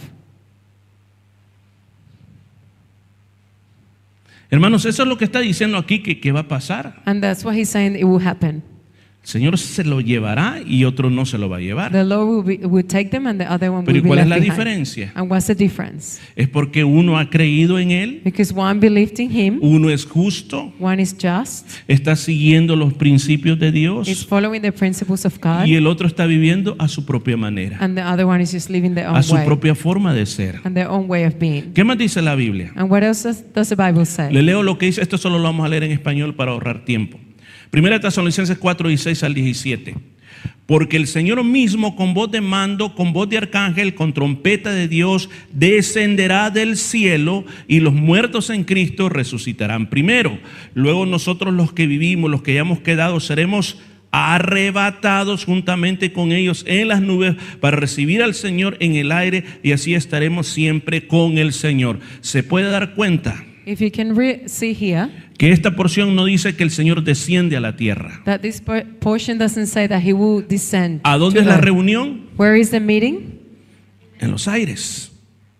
Hermanos, eso es lo que está diciendo aquí que, que va a pasar. And that's what he's saying it will happen. El Señor se lo llevará y otro no se lo va a llevar. The Lord will, be, will take them and the other one Pero will ¿y be cuál es left la behind. diferencia? And what's the difference? Es porque uno ha creído en Él, Because one believed in him, uno es justo, one is just, está siguiendo los principios de is Dios following the principles of God, y el otro está viviendo a su propia manera, and the other one is just living their own a su way propia forma de ser. and their own way of being. ¿Qué más dice la Biblia? And what else does, does the Bible say? Le leo lo que dice, esto solo lo vamos a leer en español para ahorrar tiempo. Primera Tesalonicenses cuatro, dieciséis al diecisiete. Porque el Señor mismo con voz de mando, con voz de arcángel, con trompeta de Dios, descenderá del cielo y los muertos en Cristo resucitarán primero. Luego nosotros los que vivimos, los que hayamos quedado, seremos arrebatados juntamente con ellos en las nubes para recibir al Señor en el aire y así estaremos siempre con el Señor. ¿Se puede dar cuenta? If you can re- see here, Que esta porción no dice que el Señor desciende a la tierra. that this por- portion doesn't say that he will descend. ¿A dónde to es la earth. reunión? Where is the meeting? En los aires.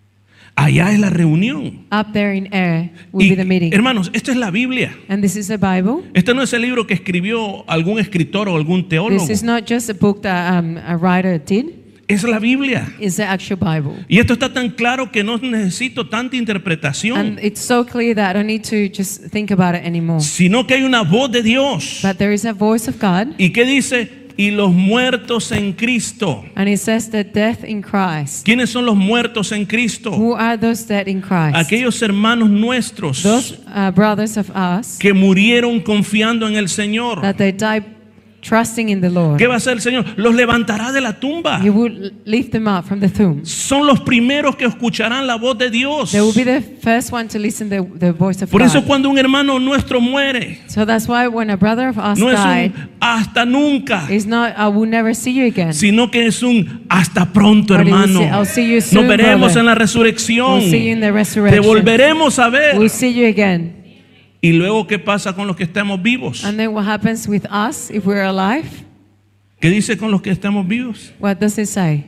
Allá es la reunión. Up there in air will Y, be the meeting. hermanos, esta es la Biblia. And this is the Bible. Este no es el libro que escribió algún escritor o algún teólogo. This is not just a book that um, a writer did. Es la Biblia. It's the actual Bible. Y esto está tan claro que no necesito tanta interpretación, And it's so clear that I don't need to just think about it anymore. sino que hay una voz de Dios. But there is a voice of God. ¿Y qué dice? Y los muertos en Cristo. And it says that death in Christ. ¿Quiénes son los muertos en Cristo? Who are those dead in Christ? Aquellos hermanos nuestros Those uh, brothers of us que murieron confiando en el Señor. that they died trusting in the Lord. ¿Qué va a hacer el Señor? Los levantará de la tumba. He will lift them up from the tomb. Son los primeros que escucharán la voz de Dios. They will be the first one to listen to the, the voice of Por eso God. cuando un hermano nuestro muere, So that's why when a brother of us no es died, un hasta nunca, it's not I will never see you again. sino que es un hasta pronto, But it will hermano. say, "I'll see you soon, Nos veremos brother. en la resurrección. We'll see you in the Te resurrection. volveremos a ver. We'll see you again. Y luego, ¿qué pasa con los que estamos vivos? And then what happens with us if we're alive? ¿Qué dice con los que estamos vivos? What does it say?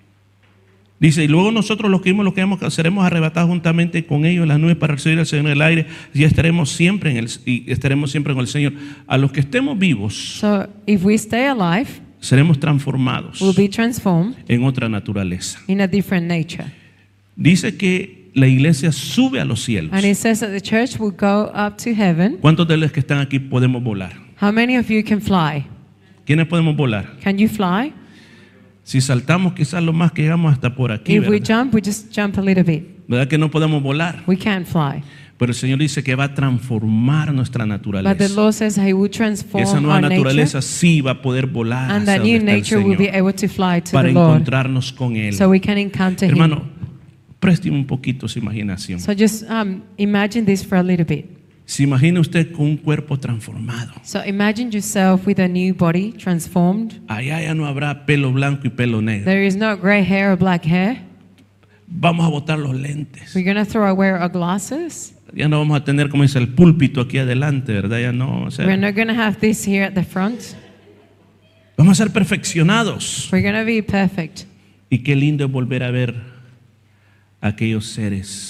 Dice, y luego nosotros los que vimos, los que vemos, seremos arrebatados juntamente con ellos en las nubes para recibir al Señor en el aire y estaremos siempre en el, y estaremos siempre con el Señor. A los que estemos vivos, So if we stay alive, seremos transformados we'll be transformed en otra naturaleza. in a different nature. Dice que la iglesia sube a los cielos. And it says that the church will go up to heaven. ¿Cuántos de los que están aquí podemos volar? How many of you can fly? ¿Quiénes podemos volar? Can you fly? Si saltamos, quizás lo más que llegamos hasta por aquí, If we ¿verdad? jump, we just jump a little bit. ¿Verdad que no podemos volar? We can't fly. Pero el Señor dice que va a transformar nuestra But the naturaleza. Lord says He will transform Esa nueva our nature. naturaleza sí va a poder volar And hacia that new donde está el nature will be Señor able to fly to para the Lord. encontrarnos con Él. So we can encounter Him. Hermano, présteme un poquito su imaginación. So just um, imagine this for a little bit. Se imagina usted con un cuerpo transformado. So imagine yourself with a new body transformed. Allá ya no habrá pelo blanco y pelo negro. There is no gray hair or black hair. Vamos a botar los lentes. We're going to throw away our glasses. Ya no vamos a tener, como dice, el púlpito aquí adelante, ¿verdad? Ya no. O sea, We're not going to have this here at the front. vamos a ser perfeccionados. We're going to be perfect. Y qué lindo es volver a ver a aquellos seres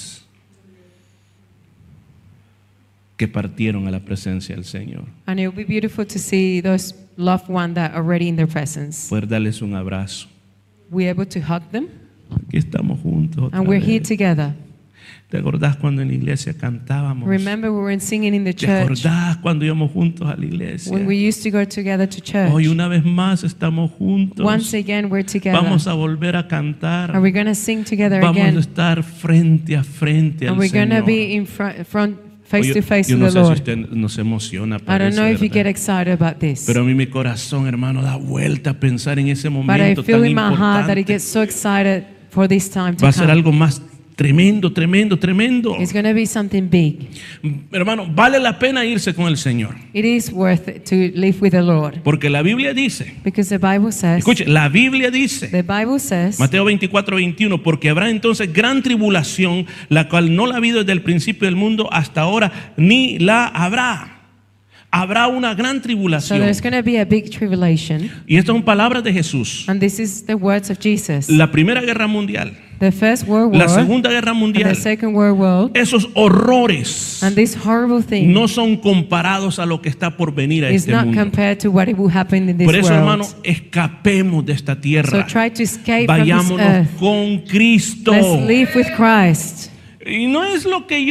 que partieron a la presencia del Señor. And it will be beautiful to see those loved ones that are already in their presence. Poder darles un abrazo. We're able to hug them. Aquí estamos juntos otra And we're here vez. together. ¿Te acordás cuando en la iglesia cantábamos? Remember we were singing in the ¿Te church acordás cuando íbamos juntos a la iglesia? when we used to go together to church. Hoy una vez más estamos juntos. Once again, we're together. Vamos a volver a cantar. Are we going to sing together Vamos a again? estar frente a frente And al we're going to Señor. be in front, front face Yo- to face yo to no the sé si Lord. usted nos emociona por I don't eso, know if you ¿verdad? get excited about this. Pero a mí mi corazón, hermano, da vuelta a pensar en ese But I momento feel tan in my heart that it importante. gets so excited for this time to Va a ser come. algo más tremendo, tremendo, tremendo. It's going to be something big. Hermano, vale la pena irse con el Señor. It is worth it to live with the Lord. Porque la Biblia dice, Because the Bible says, escuche, la Biblia dice, the Bible says, Mateo veinticuatro, veintiuno, porque habrá entonces gran tribulación, la cual no la ha habido desde el principio del mundo hasta ahora, ni la habrá. Habrá una gran so tribulación. there's going to be a big tribulation. Y estas son palabras de Jesús. And this is the words of Jesus. La Primera Guerra Mundial, The First World la War Segunda Guerra and the Mundial, Second World War. esos horrores And this horrible thing no son comparados a lo que está por venir a is este not mundo. compared to what will happen in this Por eso, world. hermano, escapemos de esta So tierra. try to escape from this Vayámonos earth. con Cristo. Let's live with Christ. Y no es lo que yo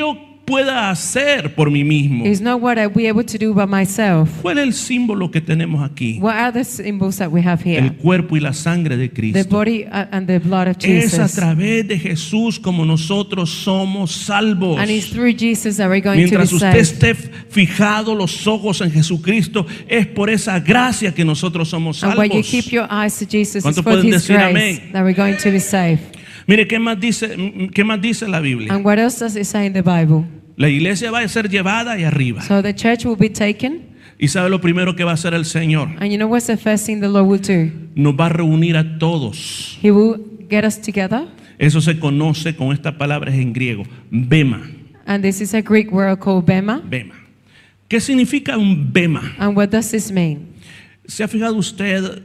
pueda hacer por mí mismo. It's not what I'll be able to do by myself. ¿Cuál es el símbolo que tenemos aquí? What are the symbols that we have here? El cuerpo y la sangre de The Cristo. body uh, and the blood of Es a Jesus. través de Jesús como nosotros somos salvos. And it's through Jesus that we're going to be Mientras usted saved. esté fijado los ojos en Jesucristo, es por esa gracia que nosotros somos And when you salvos. keep your eyes to Jesus, it's ¿Cuántos for pueden His decir grace amén? that we're going to be saved. Mire, ¿qué más dice, qué más dice la Biblia? And what else does it say in the Bible? La iglesia va a ser llevada y arriba. So the church will be taken, ¿Y sabe lo primero que va a hacer el Señor? and you know what's the first thing the Lord will do? Nos va a reunir a todos. He will get us together, Eso se conoce con esta palabra en griego, bema. and this is a Greek word called bema. Bema. ¿Qué significa un bema? And what does this mean? ¿Se ha fijado usted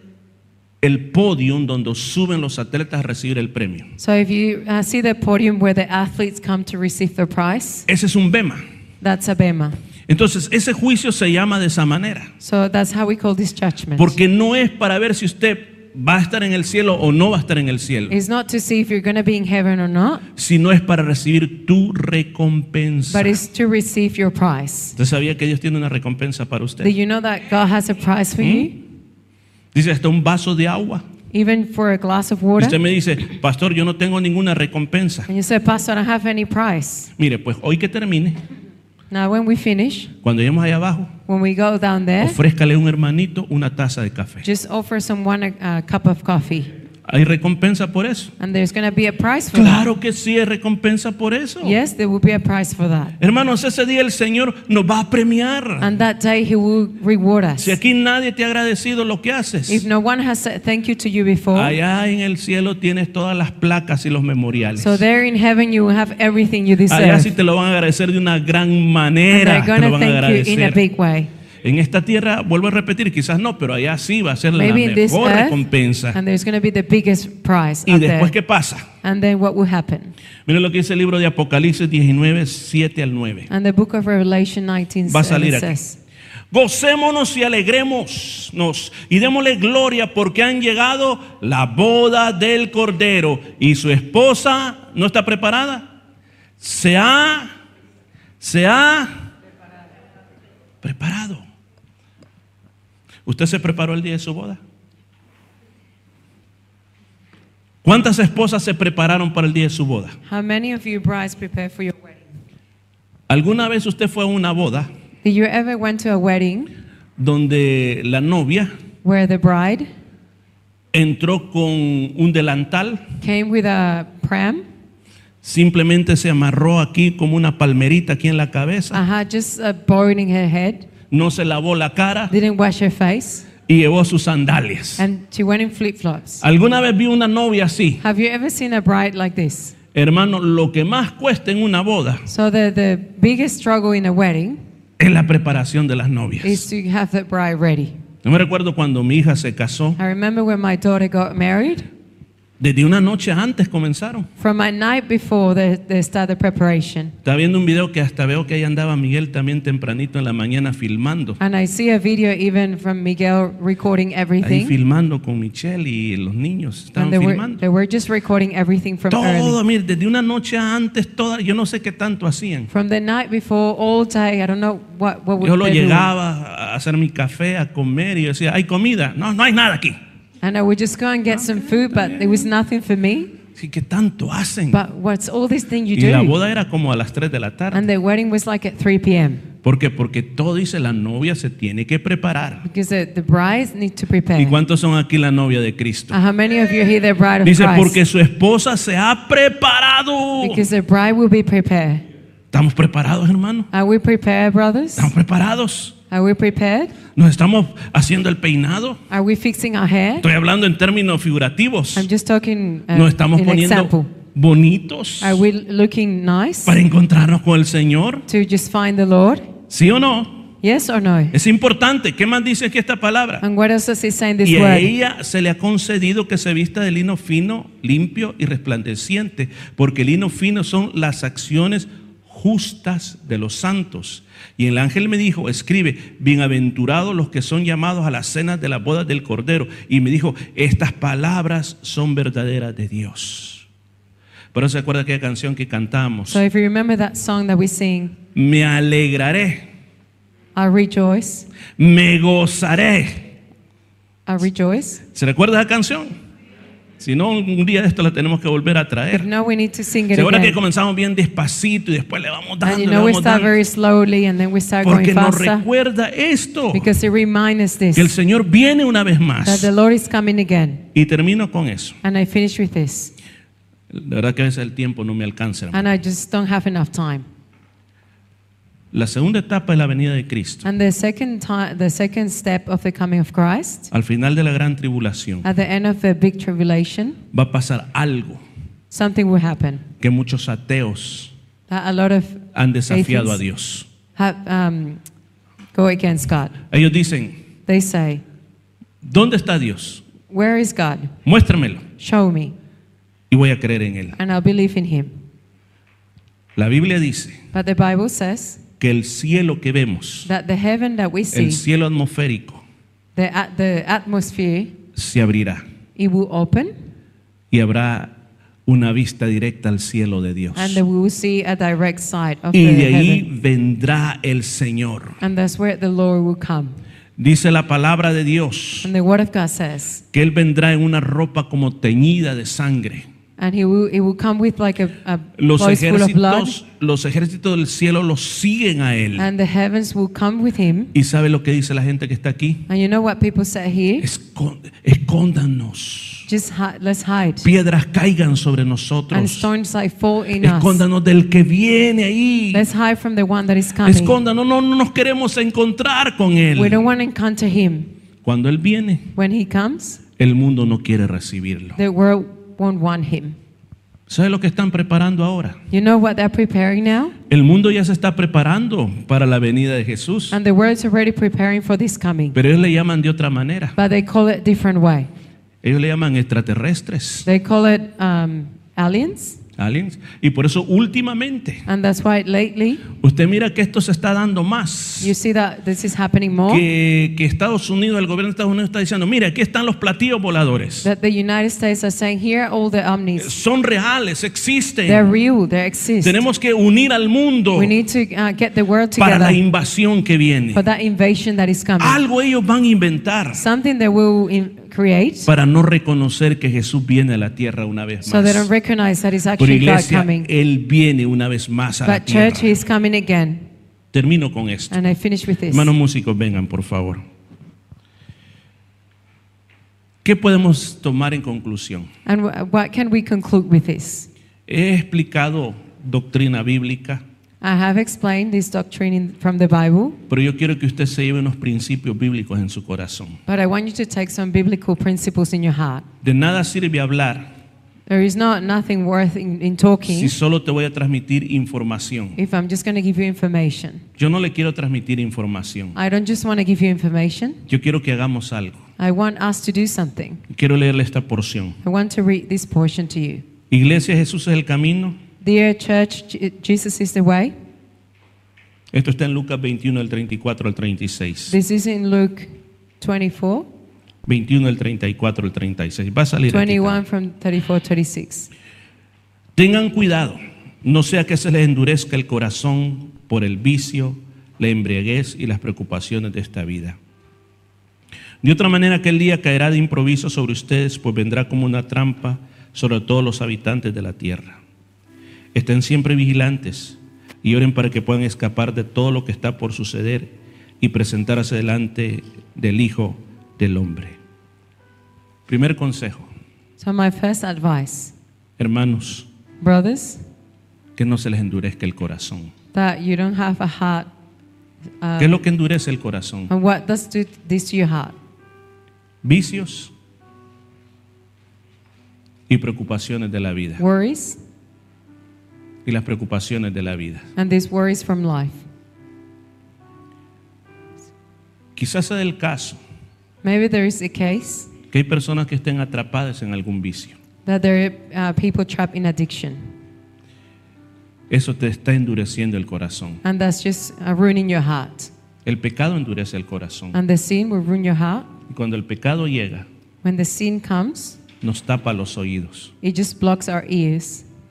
el podium donde suben los atletas a recibir el premio? So if you uh, see the podium where the athletes come to receive their prize, Ese es un bema. that's a bema. Entonces, ese juicio se llama de esa manera. So that's how we call this judgment. Porque no es para ver si usted va a estar en el cielo o no va a estar en el cielo, It's not to see if you're going to be in heaven or not, sino es para recibir tu recompensa. but it's to receive your prize. ¿Usted sabía que Dios tiene una recompensa para Do usted? you know that God has a prize for you? Dice, hasta un vaso de agua. Even for a glass of Y water? usted me dice, pastor, yo no tengo ninguna recompensa. And you say, Pastor, I don't have any prize. Mire, pues hoy que termine, Now when we finish, cuando lleguemos allá abajo, when we go down there, ofrézcale a un hermanito una taza de café. just offer someone a, a cup of coffee. ¿Hay recompensa por eso? And there's going to be a prize for that. Claro que sí, hay recompensa por eso. Yes, there will be a prize for that. Hermanos, ese día el Señor nos va a premiar. And that day He will reward us. Si aquí nadie te ha agradecido lo que haces, If no one has said thank you to you before, allá en el cielo tienes todas las placas y los memoriales. so there in heaven you will have everything you Allá deserve. sí te lo van a agradecer de una gran And manera. they're Te going lo to van a thank you in a agradecer. big way. En esta tierra, vuelvo a repetir, quizás no, pero allá sí va a ser la Maybe in this mejor earth, recompensa. and there's going to be the biggest prize ¿Y up después there. qué pasa? And then what will happen? Miren lo que dice el libro de Apocalipsis diecinueve, siete al nueve. And the book of Revelation nineteen Va a salir aquí. says, Gocémonos y alegrémonos y démosle gloria porque han llegado la boda del Cordero y su esposa no está preparada. Se ha, se ha preparado. ¿Usted se preparó el día de su boda? ¿Cuántas esposas se prepararon para el día de su boda? how many of you brides prepare for your wedding? ¿Alguna vez usted fue a una boda Did you ever went to a wedding donde la novia where the bride entró con un delantal, came with a pram? simplemente se amarró aquí como una palmerita aquí en la cabeza, Uh-huh, just uh, bowed in her head, no se lavó la cara didn't wash her face, y llevó sus sandalias? and she went in flip-flops. ¿Alguna vez vi una novia así? Have you ever seen a bride like this? Hermano, lo que más cuesta en una boda So the, the biggest struggle in a wedding es la preparación de las is novias. to have the bride ready. Yo me recuerdo cuando mi hija se casó, I remember when my daughter got married, desde una noche antes comenzaron. from a night before they, they started preparation. Estaba viendo un video que hasta veo que ahí andaba Miguel también tempranito en la mañana filmando. And I see a video even from Miguel recording Ahí everything. filmando con Michelle y los niños estaban And they were, filmando. they were just recording everything from Todo, early. mire, desde una noche antes, toda, yo no sé qué tanto hacían. From the night before, all day, I don't know what, what Yo would lo they do. llegaba a hacer mi café, a comer y yo decía, ¿hay comida? No, no hay nada aquí. And I would just go and get some food, but there was nothing for me. Sí, ¿qué tanto hacen? But what's all this thing you Y la do? boda era como a las tres de la tarde. And the wedding was like at three p.m. ¿Por qué? Porque todo dice la novia se tiene que preparar. because the, the brides need to prepare. ¿Y cuántos son aquí la novia de Cristo? And how many of you are here the bride of Dice, Christ? porque su esposa se ha preparado. Because the bride will be prepared. ¿Estamos preparados, hermano? Are we prepared, brothers? ¿Estamos preparados? Are we prepared? ¿Nos estamos haciendo el peinado? Are we fixing our hair? Estoy hablando en términos figurativos. I'm just talking uh, ¿Nos estamos in poniendo example. bonitos Are we looking nice para encontrarnos con el Señor? to just find the Lord? ¿Sí o no? Yes or no? Es importante. ¿Qué más dice aquí esta palabra? And what else does it say in this Y a word? ella se le ha concedido que se vista de lino fino, limpio y resplandeciente, porque el lino fino son las acciones justas de los santos. Y el ángel me dijo, escribe, bienaventurados los que son llamados a las cenas de las bodas del Cordero. Y me dijo, estas palabras son verdaderas de Dios. Por eso se acuerda aquella canción que cantamos. So if you remember that song that we sing, Me alegraré, I rejoice, me gozaré. I rejoice. ¿Se recuerda esa canción? Si no, un día de esto la tenemos que volver a If traer. not, we need to sing it Se acuerda que again. comenzamos bien despacito y después le vamos dando, And you le know we vamos start dando. very slowly and then we start Porque going nos faster recuerda esto, because it reminds us que el this, Señor viene una vez that más. the Lord is coming again. Y termino con eso. And I finish with this. La verdad que a veces el tiempo no me alcanza, hermano. And I just don't have enough time. La segunda etapa es la venida de Cristo. And the second time, the second step of the coming of Christ, Al final de la gran tribulación at the end of the big tribulation, va a pasar algo something will happen. que muchos ateos That a lot of han desafiado a atheists Dios. have, um, go against God. Ellos dicen, They say, ¿dónde está Dios? where is God? Muéstramelo Show me, y voy a creer en Él. and I'll believe in Him. La Biblia dice But the Bible says que el cielo que vemos, that the heaven that we see, el cielo atmosférico, the, at the atmosphere, se abrirá it will open, y habrá una vista directa al cielo de Dios. and then we will see a direct sight of Y the de ahí heaven. vendrá el Señor. And that's where the Lord will come. Dice la palabra de Dios And the Word of God says, que Él vendrá en una ropa como teñida de sangre. and He will, He will come with like a, a Los clothes full of blood, ejércitos, los ejércitos del cielo los siguen a Él. and the heavens will come with Him. ¿Y sabe lo que dice la gente que está aquí? And you know what people say here? Escon- Escóndanos. Just hi- let's hide. Piedras caigan sobre And nosotros. stones like fall in us. Escóndanos del que viene ahí. Let's hide from the one that is coming. Escóndanos, no, no nos queremos encontrar con We Él. don't want to encounter Him. Cuando Él viene, When He comes, el mundo no quiere recibirlo. the world won't want Him. ¿Sabe lo que están preparando ahora? You know what they're preparing now? El mundo ya se está preparando para la venida de Jesús, And the world's already preparing for this coming. pero ellos le llaman de otra manera. But they call it different way. Ellos le llaman extraterrestres, They call it um, aliens. aliens. Y por eso últimamente And that's why lately usted mira que esto se está dando más. you see that this is happening more. Que, que Estados Unidos, el gobierno de Estados Unidos está diciendo, mire, aquí están los platillos voladores. That the United States are saying, here are all the omnis. Son reales, They're existen. real, they exist. Tenemos que unir al mundo We need to uh, get the world para la together invasión que viene. for that invasion that is coming. Algo ellos van a inventar Something they will in- create para no reconocer que Jesús viene a la tierra una vez so they don't más. recognize that it's Pero actually God iglesia, coming. Él viene una vez más a la But church, tierra. He's coming again. Termino con esto. And I finish with this. Hermanos músicos, vengan por favor. ¿Qué podemos tomar en conclusión? And wh- what can we conclude with this? He explicado doctrina bíblica, I have explained this doctrine in, from the Bible, pero yo quiero que usted se lleve unos principios bíblicos en su corazón. but I want you to take some biblical principles in your heart. De nada sirve hablar There is not nothing worth in, in talking si solo te voy a transmitir información. if I'm just going to give you information. Yo no le quiero transmitir información. I don't just want to give you information. Yo quiero que hagamos algo. I want us to do something. Quiero leerle esta porción. I want to read this portion to you. Iglesia, Jesús es el camino. Dear church, Je- Jesus is the way. Esto está en Lucas veintiuno, del treinta y cuatro al treinta y seis. This is in Luke twenty-four, veintiuno, del treinta y cuatro al treinta y seis. Va a salir aquí twenty-one también. from thirty-four, thirty-six. Tengan cuidado, no sea que se les endurezca el corazón por el vicio, la embriaguez y las preocupaciones de esta vida. De otra manera, aquel día caerá de improviso sobre ustedes, pues vendrá como una trampa sobre todos los habitantes de la tierra. Estén siempre vigilantes y oren para que puedan escapar de todo lo que está por suceder y presentarse delante del Hijo del Hombre. Primer consejo, So my first advice, hermanos, brothers, que no se les endurezca el corazón. that you don't have a heart. Uh, ¿Qué es lo que endurece el corazón? and what does do this to your heart? Vicios y preocupaciones de la vida. Worries, Y las preocupaciones de la vida. and these worries from life. Quizás sea el caso Maybe there is a case que hay personas que estén atrapadas en algún vicio. that there are uh, people trapped in addiction, Eso te está endureciendo el corazón. and that's just uh, ruining your heart. El pecado endurece el corazón. And the sin will ruin your heart. Y cuando el pecado llega, When the sin comes, nos tapa los oídos. it just blocks our ears.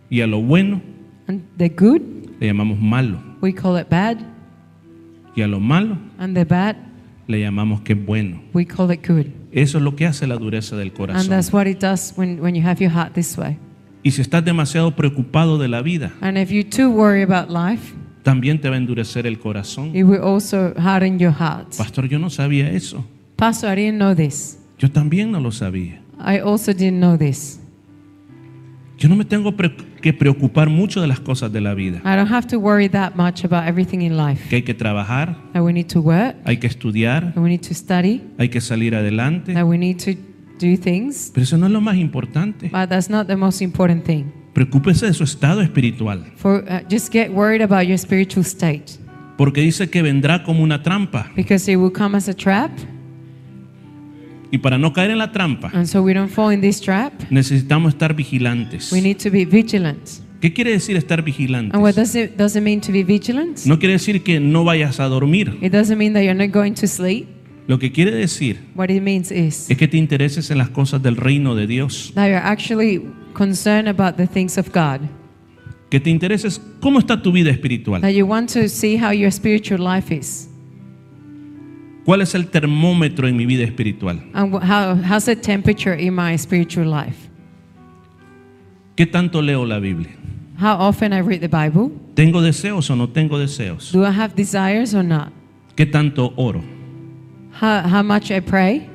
Y a lo bueno And the good, le llamamos malo. we call it bad. Y a lo malo And the bad, le llamamos que es bueno. we call it good. Eso es lo que hace la dureza del And corazón. that's what it does when, when you have your heart this way. Y si estás demasiado preocupado de la vida, And if you too worry about life, también te va a endurecer el corazón. it will also harden your heart. Pastor, yo no sabía eso. Pastor, I didn't know this. Yo también no lo sabía. I also didn't know this. Yo no me tengo pre- que preocupar mucho de las cosas de la vida. I don't have to worry that much about everything in life. Que hay que trabajar, That we need to work, hay que estudiar, that we need to study, hay que salir adelante. that we need to do things. Pero eso no es lo más importante. But that's not the most important thing. Preocúpese de su estado espiritual. For uh, just get worried about your spiritual state, Porque dice que vendrá como una trampa. because it will come as a trap. Y para no caer en la trampa, And so we don't fall in this trap. necesitamos estar vigilantes. We need to be vigilant. ¿Qué quiere decir estar vigilantes? And what does it does it mean to be vigilant? No quiere decir que no vayas a dormir. It doesn't mean that you're not going to sleep. Lo que quiere decir What it means is es que te intereses en las cosas del reino de Dios. that you're actually concerned about the things of God. Que te intereses cómo está tu vida espiritual. That you want to see how your spiritual life is. ¿Cuál es el termómetro en mi vida espiritual? And wh- how, how's the temperature in my spiritual life? ¿Qué tanto leo la Biblia? How often I read the Bible? ¿Tengo deseos o no tengo deseos? Do I have desires or not? ¿Qué tanto oro? How, how much I pray?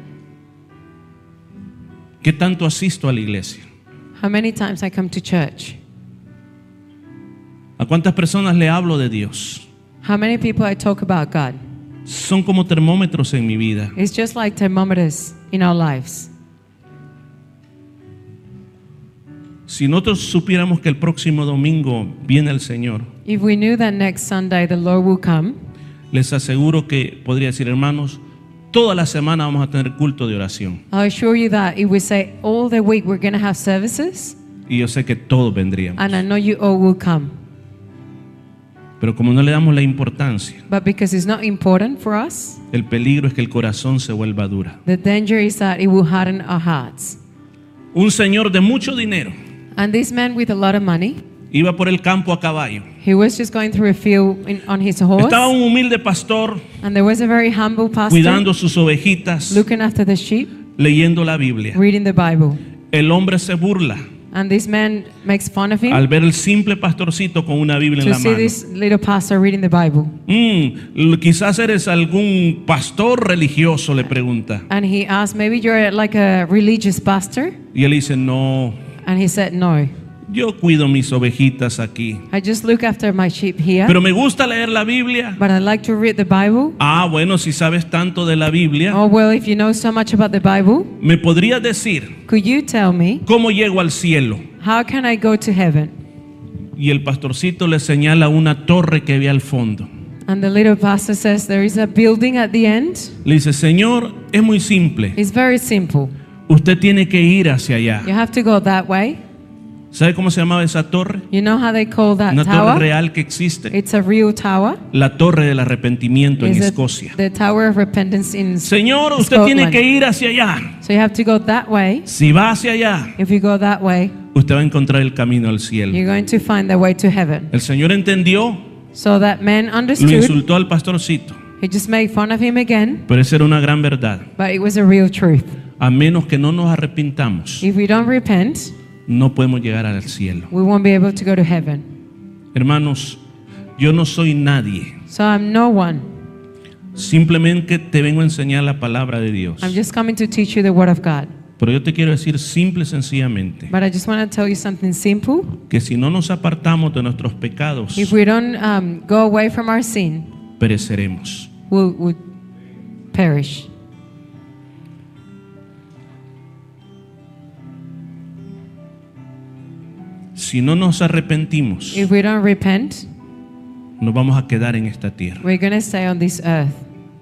¿Qué tanto asisto a la iglesia? How many times I come to church? ¿A cuántas personas le hablo de Dios? How many people I talk about God? Son como termómetros en mi vida. It's just like thermometers in our lives. Si nosotros supiéramos que el próximo domingo viene el Señor, If we knew that next Sunday the Lord will come, les aseguro que podría decir, hermanos, toda la semana vamos a tener culto de oración. I assure you that if we say all the week we're going to have services, Y yo sé que todos vendríamos. and I know you all will come. Pero como no le damos la importancia, But because it's not important for us, el peligro es que el corazón se vuelva dura. the danger is that it will harden our hearts. Un señor de mucho dinero And this man with a lot of money, iba por el campo a caballo. he was just going through a field in, on his horse, Estaba un humilde pastor and there was a very humble pastor cuidando sus ovejitas, looking after the sheep, leyendo la Biblia. reading the Bible. El hombre se burla And this man makes fun of him al ver el simple pastorcito con una Biblia en to la see mano. this little pastor reading the Bible. Mm, l- quizás eres algún pastor religioso, le pregunta. And he asked, maybe you're like a religious pastor? Y él dice, no, And he said, no, yo cuido mis ovejitas aquí. I just look after my sheep here, Pero me gusta leer la Biblia. but I like to read the Bible. Ah, bueno, si sabes tanto de la Biblia, Oh, well, if you know so much about the Bible, ¿me podrías decir could you tell me, cómo llego al cielo? how can I go to heaven? Y el pastorcito le señala una torre que ve al fondo. And the little pastor says, there is a building at the end. Le dice, Señor, es muy simple. It's very simple. Usted tiene que ir hacia allá. You have to go that way. ¿Sabe cómo se llamaba esa torre? You know how they call that Una torre tower? real que existe. It's a real tower. La torre del arrepentimiento en It's a- Escocia. the Tower of Repentance in Señor, usted Scotland. tiene que ir hacia allá. So you have to go that way. Si va hacia allá, If you go that way, usted va a encontrar el camino al cielo. you're going to find the way to heaven. El Señor entendió, So that man lo understood. insultó al pastorcito, He just made fun of him again, pero esa era una gran verdad. but it was a real truth. A menos que no nos arrepintamos, If we don't repent, no podemos llegar al cielo. we won't be able to go to heaven. Hermanos, yo no soy nadie. So I'm no one. Simplemente te vengo a enseñar la palabra de Dios. I'm just coming to teach you the Word of God. Pero yo te quiero decir simple y sencillamente But I just want to tell you something simple. que si no nos apartamos de nuestros pecados, If we don't um, go away from our sin, pereceremos. we'll, we'll perish. Si no nos arrepentimos, If we don't repent, nos vamos a quedar en esta tierra. we're going to stay on this earth.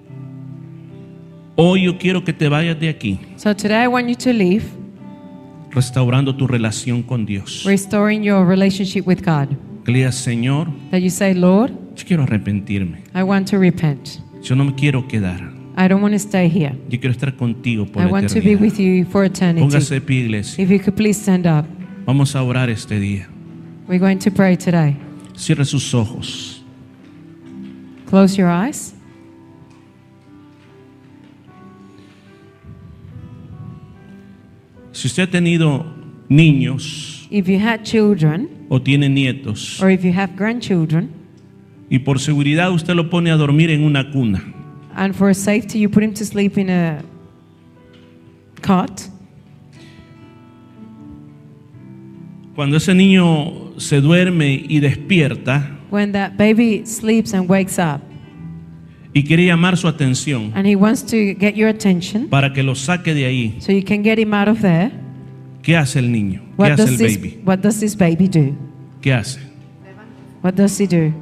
Hoy yo quiero que te vayas de aquí So today I want you to leave restaurando tu relación con Dios. restoring your relationship with God. Que le digas, Señor, That you say, Lord, yo quiero arrepentirme. I want to repent. Yo no me quiero quedar. I don't want to stay here. Yo quiero estar contigo por I la want to be eternidad. with you for eternity. Póngase de pie, iglesia. If you could please stand up. Vamos a orar este día. We're going to pray today. Cierre sus ojos. Close your eyes. Si usted ha tenido niños If you had children o tiene nietos or if you have grandchildren, y por seguridad usted lo pone a dormir en una cuna, and for safety you put him to sleep in a cot, cuando ese niño se duerme y despierta when that baby sleeps and wakes up y quiere llamar su atención and he wants to get your attention para que lo saque de ahí, so you can get him out of there, ¿qué hace el niño? ¿Qué what hace does el this, baby? what does this baby do? ¿Qué hace? What does he do?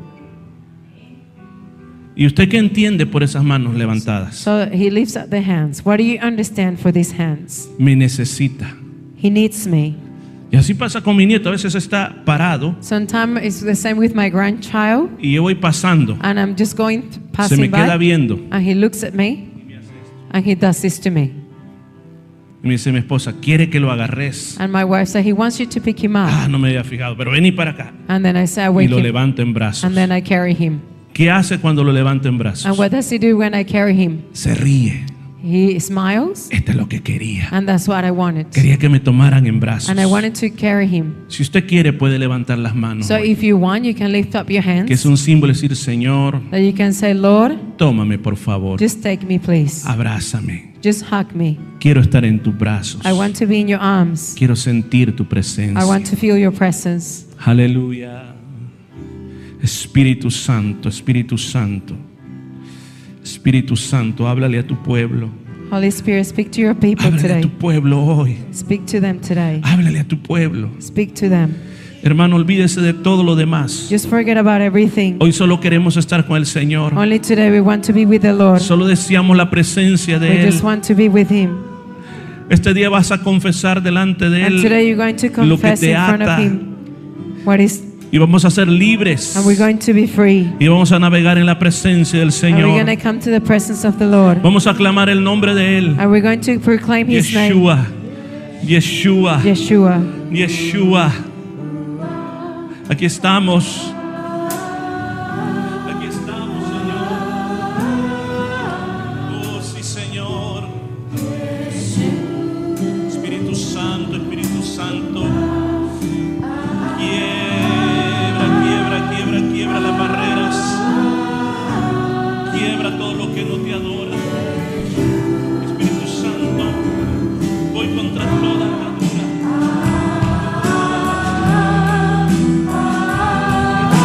¿Y usted qué entiende por esas manos levantadas? So he lifts up the hands. What do you understand for these hands? Me necesita. He needs me. Y así pasa con mi nieto. A veces está parado Sometimes it's the same with my grandchild, y yo voy pasando. and I'm just going to, Se me passing queda by, viendo and he looks at me, and he does this to me. y me dice mi esposa, quiere que lo agarres. And my wife said, he wants you to pick him Ah, up. no me había fijado, pero vení para acá. And then I say, I Y wake lo him, levanto en brazos. and then I carry him. ¿Qué hace cuando lo levanto en brazos? And what does he do when I carry him? Se ríe. He smiles, Esto es lo que quería. and that's what I wanted. Quería que me tomaran en brazos. And I wanted to carry him. Si usted quiere, puede levantar las manos. So hoy, if you want, you can lift up your que es hands, un símbolo de decir, Señor, that you can say, Lord, tómame por favor. just take me, please. Abrázame. Just hug me. Quiero estar en tus brazos. I want to be in your arms. Quiero sentir tu presencia. I want to feel your presence. Aleluya. Espíritu Santo, Espíritu Santo. Espíritu Santo, háblale a tu pueblo. Holy Spirit, speak to your people Háblale a today. tu pueblo hoy. Speak to them today. Háblale a tu pueblo. Speak to them. Hermano, olvídese de todo lo demás. Just forget about everything. Hoy solo queremos estar con el Señor. Only today we want to be with the Lord. Solo deseamos la presencia We de Él. just want to be with Him. Este día vas a confesar delante de And today Él you're going to lo que confess te in front of ata. Him what is, y vamos a ser libres. and we're going to be free. Y vamos a navegar en la presencia del And we're Señor. going to come to the presence of the Lord. Vamos a clamar el nombre de Él. And we're going to proclaim His name. Yeshua. Yeshua. Yeshua. Yeshua. Aquí estamos. Aquí estamos, Señor. Oh, sí, Señor. Espíritu Santo, Espíritu Santo. Quiebra, quiebra, quiebra, quiebra las barreras. Quiebra todo lo que no te adora. Espíritu Santo, voy contra toda atadura.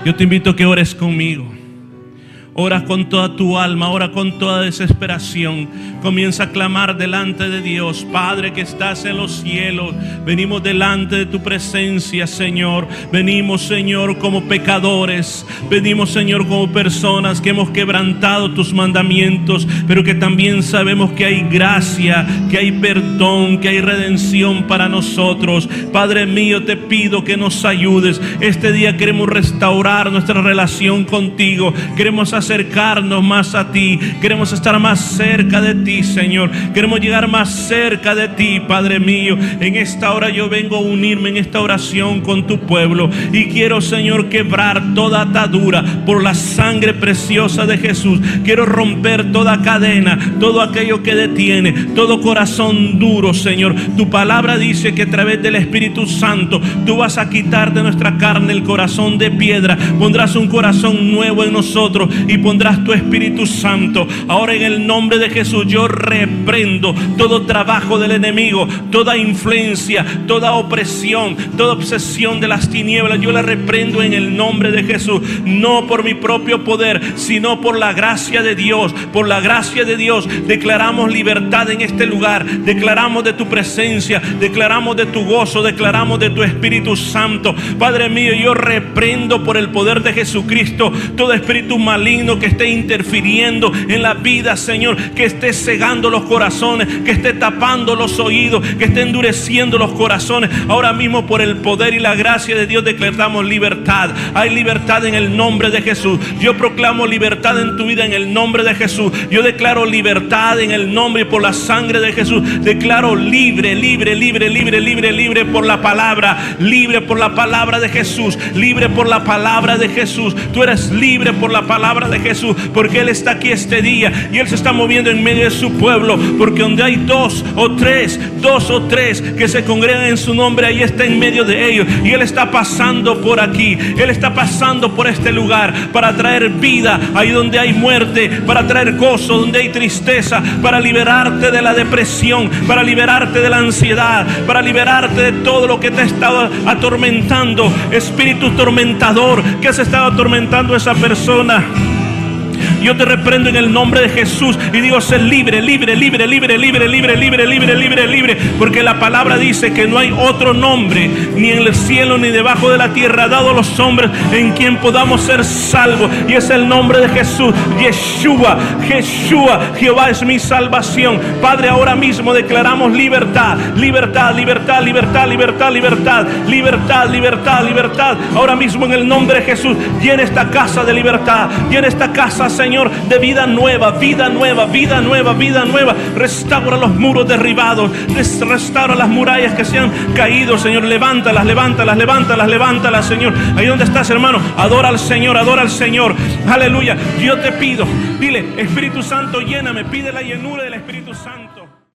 Yo te invito a que ores conmigo. Ora con toda tu alma, ora con toda desesperación. Comienza a clamar delante de Dios. Padre que estás en los cielos, venimos delante de tu presencia, Señor. Venimos, Señor, como pecadores. Venimos, Señor, como personas que hemos quebrantado tus mandamientos, pero que también sabemos que hay gracia, que hay perdón, que hay redención para nosotros. Padre mío, te pido que nos ayudes. Este día queremos restaurar nuestra relación contigo. Queremos acercarnos más a ti. Queremos estar más cerca de ti, Señor. Queremos llegar más cerca de ti, Padre mío. En esta hora yo vengo a unirme en esta oración con tu pueblo. Y quiero, Señor, quebrar toda atadura por la sangre preciosa de Jesús. Quiero romper toda cadena, todo aquello que detiene, todo corazón duro, Señor. Tu palabra dice que a través del Espíritu Santo tú vas a quitar de nuestra carne el corazón de piedra. Pondrás un corazón nuevo en nosotros y pondrás tu Espíritu Santo. Ahora, en el nombre de Jesús, yo reprendo todo trabajo del enemigo, toda influencia, toda opresión, toda obsesión de las tinieblas. Yo la reprendo en el nombre de Jesús. No por mi propio poder, sino por la gracia de Dios. Por la gracia de Dios declaramos libertad en este lugar. Declaramos de tu presencia, declaramos de tu gozo, declaramos de tu Espíritu Santo. Padre mío, yo reprendo por el poder de Jesucristo todo espíritu maligno que esté interfiriendo en la vida, Señor, que esté cegando los corazones, que esté tapando los oídos, que esté endureciendo los corazones. Ahora mismo, por el poder y la gracia de Dios, declaramos libertad. Hay libertad en el nombre de Jesús. Yo proclamo libertad en tu vida en el nombre de Jesús. Yo declaro libertad en el nombre y por la sangre de Jesús. Declaro libre, libre, libre, libre, libre, libre por la palabra, libre por la palabra de Jesús, libre por la palabra de Jesús. Tú eres libre por la palabra de Jesús, porque Él está aquí este día y Él se está moviendo en medio de su pueblo. Porque donde hay dos o tres, dos o tres que se congregan en su nombre, ahí está en medio de ellos. Y Él está pasando por aquí, Él está pasando por este lugar para traer vida ahí donde hay muerte, para traer gozo donde hay tristeza, para liberarte de la depresión, para liberarte de la ansiedad, para liberarte de todo lo que te ha estado atormentando. Espíritu tormentador que has estado atormentando a esa persona, yo te reprendo en el nombre de Jesús y digo: sé libre, libre, libre, libre, libre, libre, libre, libre, libre, libre. Porque la palabra dice que no hay otro nombre, ni en el cielo ni debajo de la tierra, dado a los hombres en quien podamos ser salvos. Y es el nombre de Jesús, Yeshua, Yeshua, Jehová es mi salvación. Padre, ahora mismo declaramos libertad, libertad, libertad, libertad, libertad, libertad, libertad, libertad, libertad. Ahora mismo en el nombre de Jesús, llena esta casa de libertad, llena esta casa, Señor, de vida nueva, vida nueva, vida nueva, vida nueva. Restaura los muros derribados, restaura las murallas que se han caído, Señor. Levántalas, levántalas, levántalas, levántalas, Señor. Ahí donde estás, hermano, adora al Señor, adora al Señor. Aleluya. Yo te pido, dile: Espíritu Santo, lléname. Pide la llenura del Espíritu Santo.